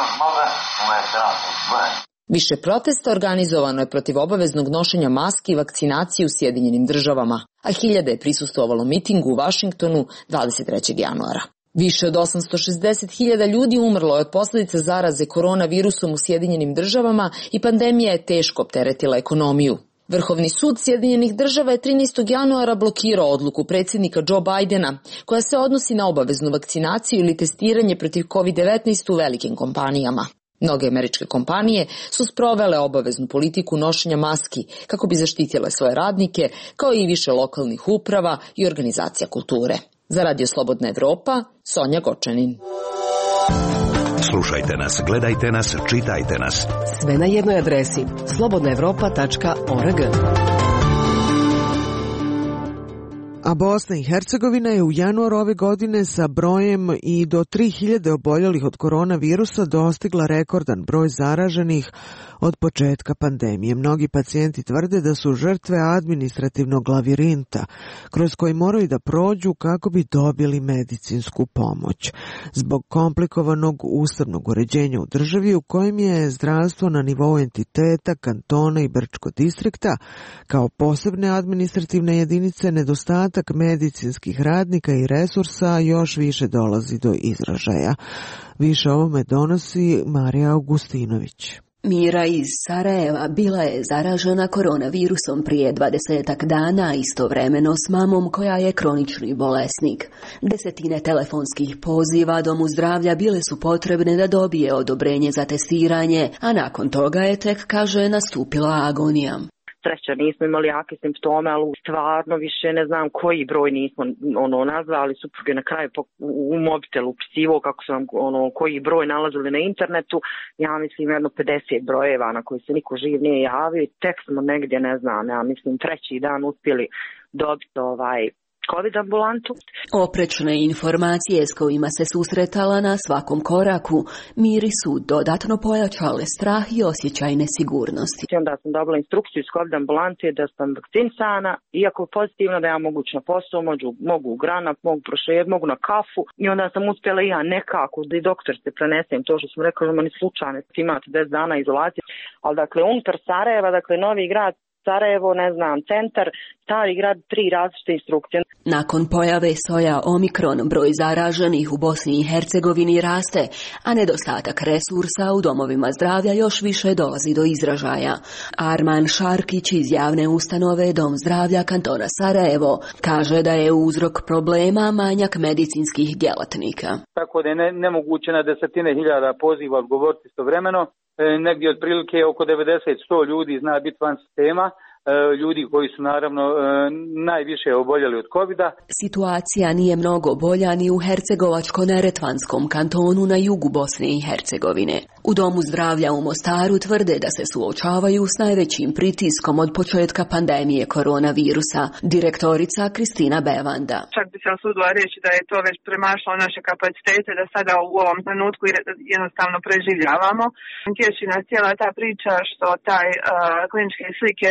Više protesta organizovano je protiv obaveznog nošenja maski i vakcinacije u Sjedinjenim Državama, a hiljade je prisustvovalo mitingu u Vašingtonu 23. januara. Više od 860.000 ljudi umrlo je od posljedica zaraze koronavirusom u Sjedinjenim Državama i pandemija je teško opteretila ekonomiju. Vrhovni sud Sjedinjenih Država je 13. januara blokirao odluku predsjednika Joe Bidena koja se odnosi na obaveznu vakcinaciju ili testiranje protiv COVID-19 u velikim kompanijama. Mnoge američke kompanije su sprovele obaveznu politiku nošenja maski kako bi zaštitile svoje radnike, kao i više lokalnih uprava i organizacija kulture. Za Radio Slobodna Evropa, Sonja Gočanin. Slušajte nas, gledajte nas, čitajte nas. Sve na jednoj adresi slobodnaevropa.org. A Bosna i Hercegovina je u januaru ove godine sa brojem i do 3000 oboljelih od koronavirusa dostigla rekordan broj zaraženih od početka pandemije. Mnogi pacijenti tvrde da su žrtve administrativnog lavirinta kroz koji moraju da prođu kako bi dobili medicinsku pomoć. Zbog komplikovanog ustavnog uređenja u državi u kojem je zdravstvo na nivou entiteta, kantona i Brčko distrikta kao posebne administrativne jedinice, nedostatak medicinskih radnika i resursa još više dolazi do izražaja. Više ovome donosi Marija Augustinović. Mira iz Sarajeva bila je zaražena koronavirusom prije 20 dana, istovremeno s mamom koja je kronični bolesnik. Desetine telefonskih poziva domu zdravlja bile su potrebne da dobije odobrenje za testiranje, a nakon toga je tek, kaže, nastupila agonija. Sreća, nismo imali jake simptome, ali stvarno više ne znam koji broj nismo nazvali. Suprug je na kraju u mobitelu upisivo kako su nam koji broj nalazili na internetu. Ja mislim jedno 50 brojeva na koji se niko živ nije javio. Tek smo negdje, ne znam, ja mislim treći dan uspjeli dobiti COVID ambulantu. Oprečne informacije s kojima se susretala na svakom koraku Miri su dodatno pojačale strah i osjećaj nesigurnosti. Onda sam dobila instrukciju iz COVID ambulante da sam vakcinisana, iako pozitivno da ja mogu na posao, mogu u granat, mogu prošet, mogu na kafu i onda sam uspjela i ja nekako da i doktor se prenesem to što sam rekla, da ni slučajno imate 10 dana izolacije. Ali dakle unutar Sarajeva, dakle Novi Grad, Sarajevo, ne znam, centar, Stari grad, 3 različite instrukcije. Nakon pojave soja Omikron, broj zaraženih u Bosni i Hercegovini raste, a nedostatak resursa u domovima zdravlja još više dolazi do izražaja. Arman Šarkić iz javne ustanove Dom zdravlja kantona Sarajevo kaže da je uzrok problema manjak medicinskih djelatnika. Tako da je nemoguće na desetine hiljada poziva odgovoriti istovremeno. Negdje otprilike oko 90-100 ljudi zna biti van sistema, ljudi koji su naravno najviše oboljeli od covida. Situacija nije mnogo bolja ni u Hercegovačko-neretvanskom kantonu na jugu Bosne i Hercegovine. U Domu zdravlja u Mostaru tvrde da se suočavaju s najvećim pritiskom od početka pandemije koronavirusa. Direktorica Kristina Bevanda. Čak bi se osudila reći da je to već premašlo naše kapacitete, da sada u ovom trenutku jednostavno preživljavamo. Tješi nas cijela ta priča što taj kliničke slike u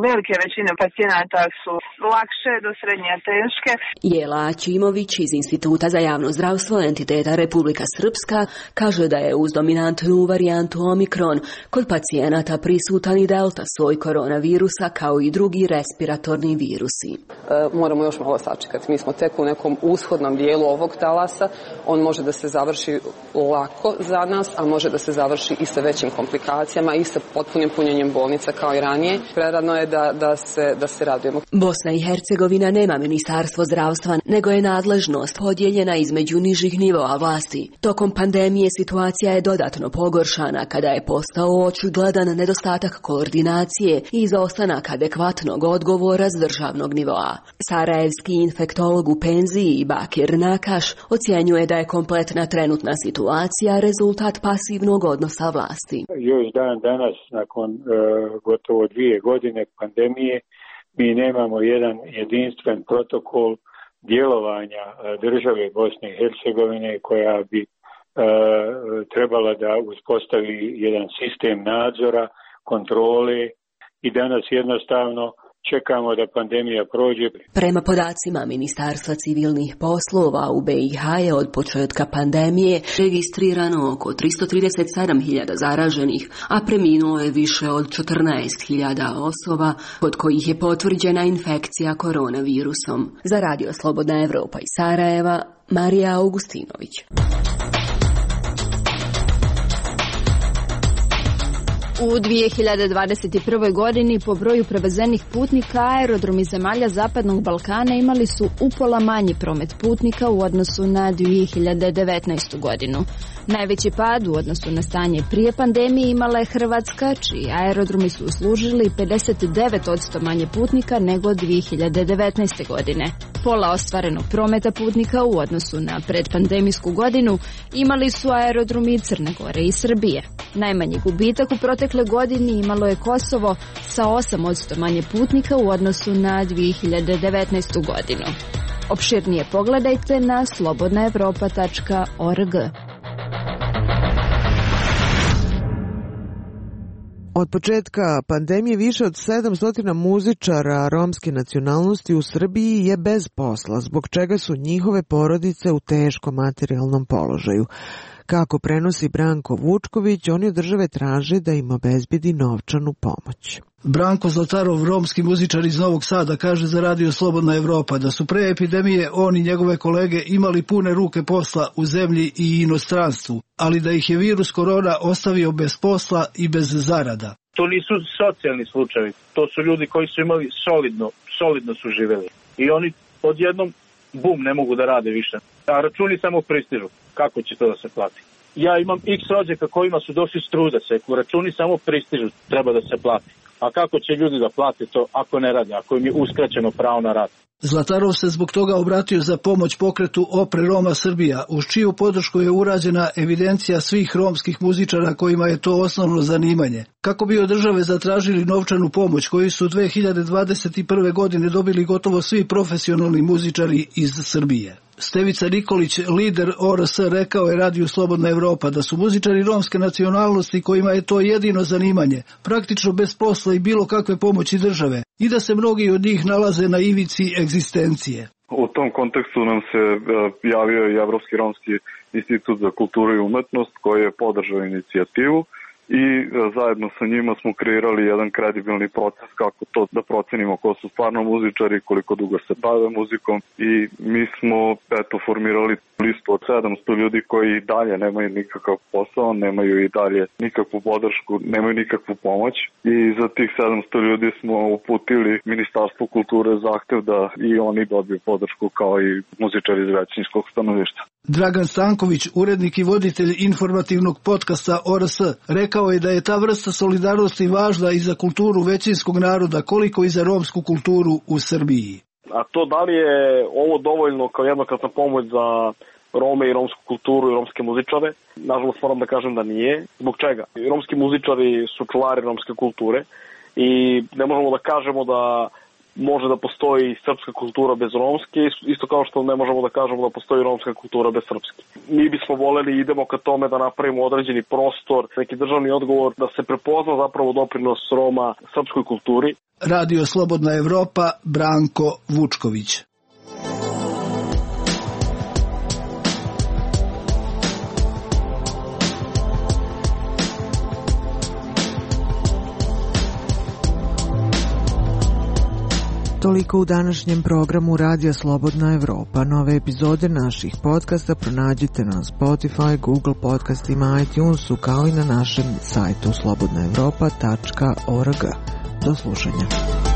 velike većine pacijenata su lakše do srednje teške. Jela Aćimović iz Instituta za javno zdravstvo entiteta Republika Srpska kaže da je uz dominantnu varijantu Omikron kod pacijenata prisutan i delta soj koronavirusa kao i drugi respiratorni virusi. Moramo još malo sačekati. Mi smo tek u nekom ushodnom dijelu ovog talasa. On može da se završi lako za nas, a može da se završi i sa većim komplikacijama i sa potpunim punjenjem bolnica kao i ranije. Prerano je da se radujemo. Bosna i Hercegovina nema ministarstvo zdravstva, nego je nadležnost podijeljena između nižih nivoa vlasti. Tokom pandemije situacija je dodatno pogoršana kada je postao očigledan nedostatak koordinacije i izostanak adekvatnog odgovora s državnog nivoa. Sarajevski infektolog u penziji Bakir Nakaš ocjenjuje da je kompletna trenutna situacija rezultat pasivnog odnosa vlasti. Još dan danas, nakon gotovo 2 godine pandemije, mi nemamo jedan jedinstven protokol djelovanja države Bosne i Hercegovine koja bi trebala da uspostavi jedan sistem nadzora, kontrole i danas jednostavno čekamo da pandemija prođe. Prema podacima Ministarstva civilnih poslova u BiH je od početka pandemije registrirano oko 337.000 zaraženih, a preminulo je više od 14.000 osoba kod kojih je potvrđena infekcija koronavirusom. Za Radio Slobodna Evropa iz Sarajeva, Marija Augustinović. U 2021. godini po broju prevezenih putnika aerodromi zemalja Zapadnog Balkana imali su upola manji promet putnika u odnosu na 2019. godinu. Najveći pad u odnosu na stanje prije pandemije imala je Hrvatska, čiji aerodromi su uslužili 59% manje putnika nego 2019. godine. Pola ostvarenog prometa putnika u odnosu na predpandemijsku godinu imali su aerodromi Crne Gore i Srbije. Najmanji gubitak u protekle godini imalo je Kosovo sa 8% manje putnika u odnosu na 2019. godinu. Opširnije pogledajte na slobodnaevropa.org. Od početka pandemije više od 700 muzičara romske nacionalnosti u Srbiji je bez posla, zbog čega su njihove porodice u teškom materijalnom položaju. Kako prenosi Branko Vučković, oni od države traže da im obezbedi novčanu pomoć. Branko Zlatarov, romski muzičar iz Novog Sada, kaže za Radio Slobodna Evropa da su pre epidemije on i njegove kolege imali pune ruke posla u zemlji i inostranstvu, ali da ih je virus korona ostavio bez posla i bez zarada. To nisu socijalni slučajevi, to su ljudi koji su imali solidno su živeli. I oni odjednom, bum, ne mogu da rade više. A računi samo pristižu. Kako će to da se plati? Ja imam x rođaka kojima su došli s truda seku. Računi samo pristižu, treba da se plati. A kako će ljudi da plate to ako ne rade, ako im je uskraćeno pravo na rad? Zlatarov se zbog toga obratio za pomoć pokretu Opre Roma Srbija, uz čiju podršku je urađena evidencija svih romskih muzičara kojima je to osnovno zanimanje. Kako bi od države zatražili novčanu pomoć koju su 2021. godine dobili gotovo svi profesionalni muzičari iz Srbije. Stevica Nikolić, lider ORS, rekao je Radiju Slobodna Evropa da su muzičari romske nacionalnosti kojima je to jedino zanimanje, praktično bez posla i bilo kakve pomoći države, i da se mnogi od njih nalaze na ivici egzistencije. U tom kontekstu nam se javio i Evropski romski institut za kulturu i umetnost koji je podržao inicijativu i zajedno sa njima smo kreirali jedan kredibilni proces kako to da procenimo ko su stvarno muzičari, koliko dugo se bave muzikom i mi smo formirali listu od 700 ljudi koji i dalje nemaju nikakav posao, nemaju i dalje nikakvu podršku, nemaju nikakvu pomoć i za tih 700 ljudi smo uputili Ministarstvu kulture zahtev da i oni dobiju podršku kao i muzičari iz većinskog stanovništva. Dragan Stanković, urednik i voditelj informativnog podcasta ORS, rekao je da je ta vrsta solidarnosti važna i za kulturu većinskog naroda, koliko i za romsku kulturu u Srbiji. A to da li je ovo dovoljno kao jednokratna pomoć za Rome i romsku kulturu i romske muzičare? Nažalost moram da kažem da nije. Zbog čega? Romski muzičari su čuvari romske kulture i ne možemo da kažemo da može da postoji srpska kultura bez romske, isto kao što ne možemo da kažemo da postoji romska kultura bez srpske. Mi bismo voleli i idemo ka tome da napravimo određeni prostor, neki državni odgovor, da se prepozna zapravo doprinos Roma srpskoj kulturi. Radio Slobodna Evropa, Branko Vučković. Toliko u današnjem programu Radija Slobodna Evropa. Nove epizode naših podcasta pronađite na Spotify, Google podcastima, iTunesu, kao i na našem sajtu slobodnaevropa.org. Do slušanja.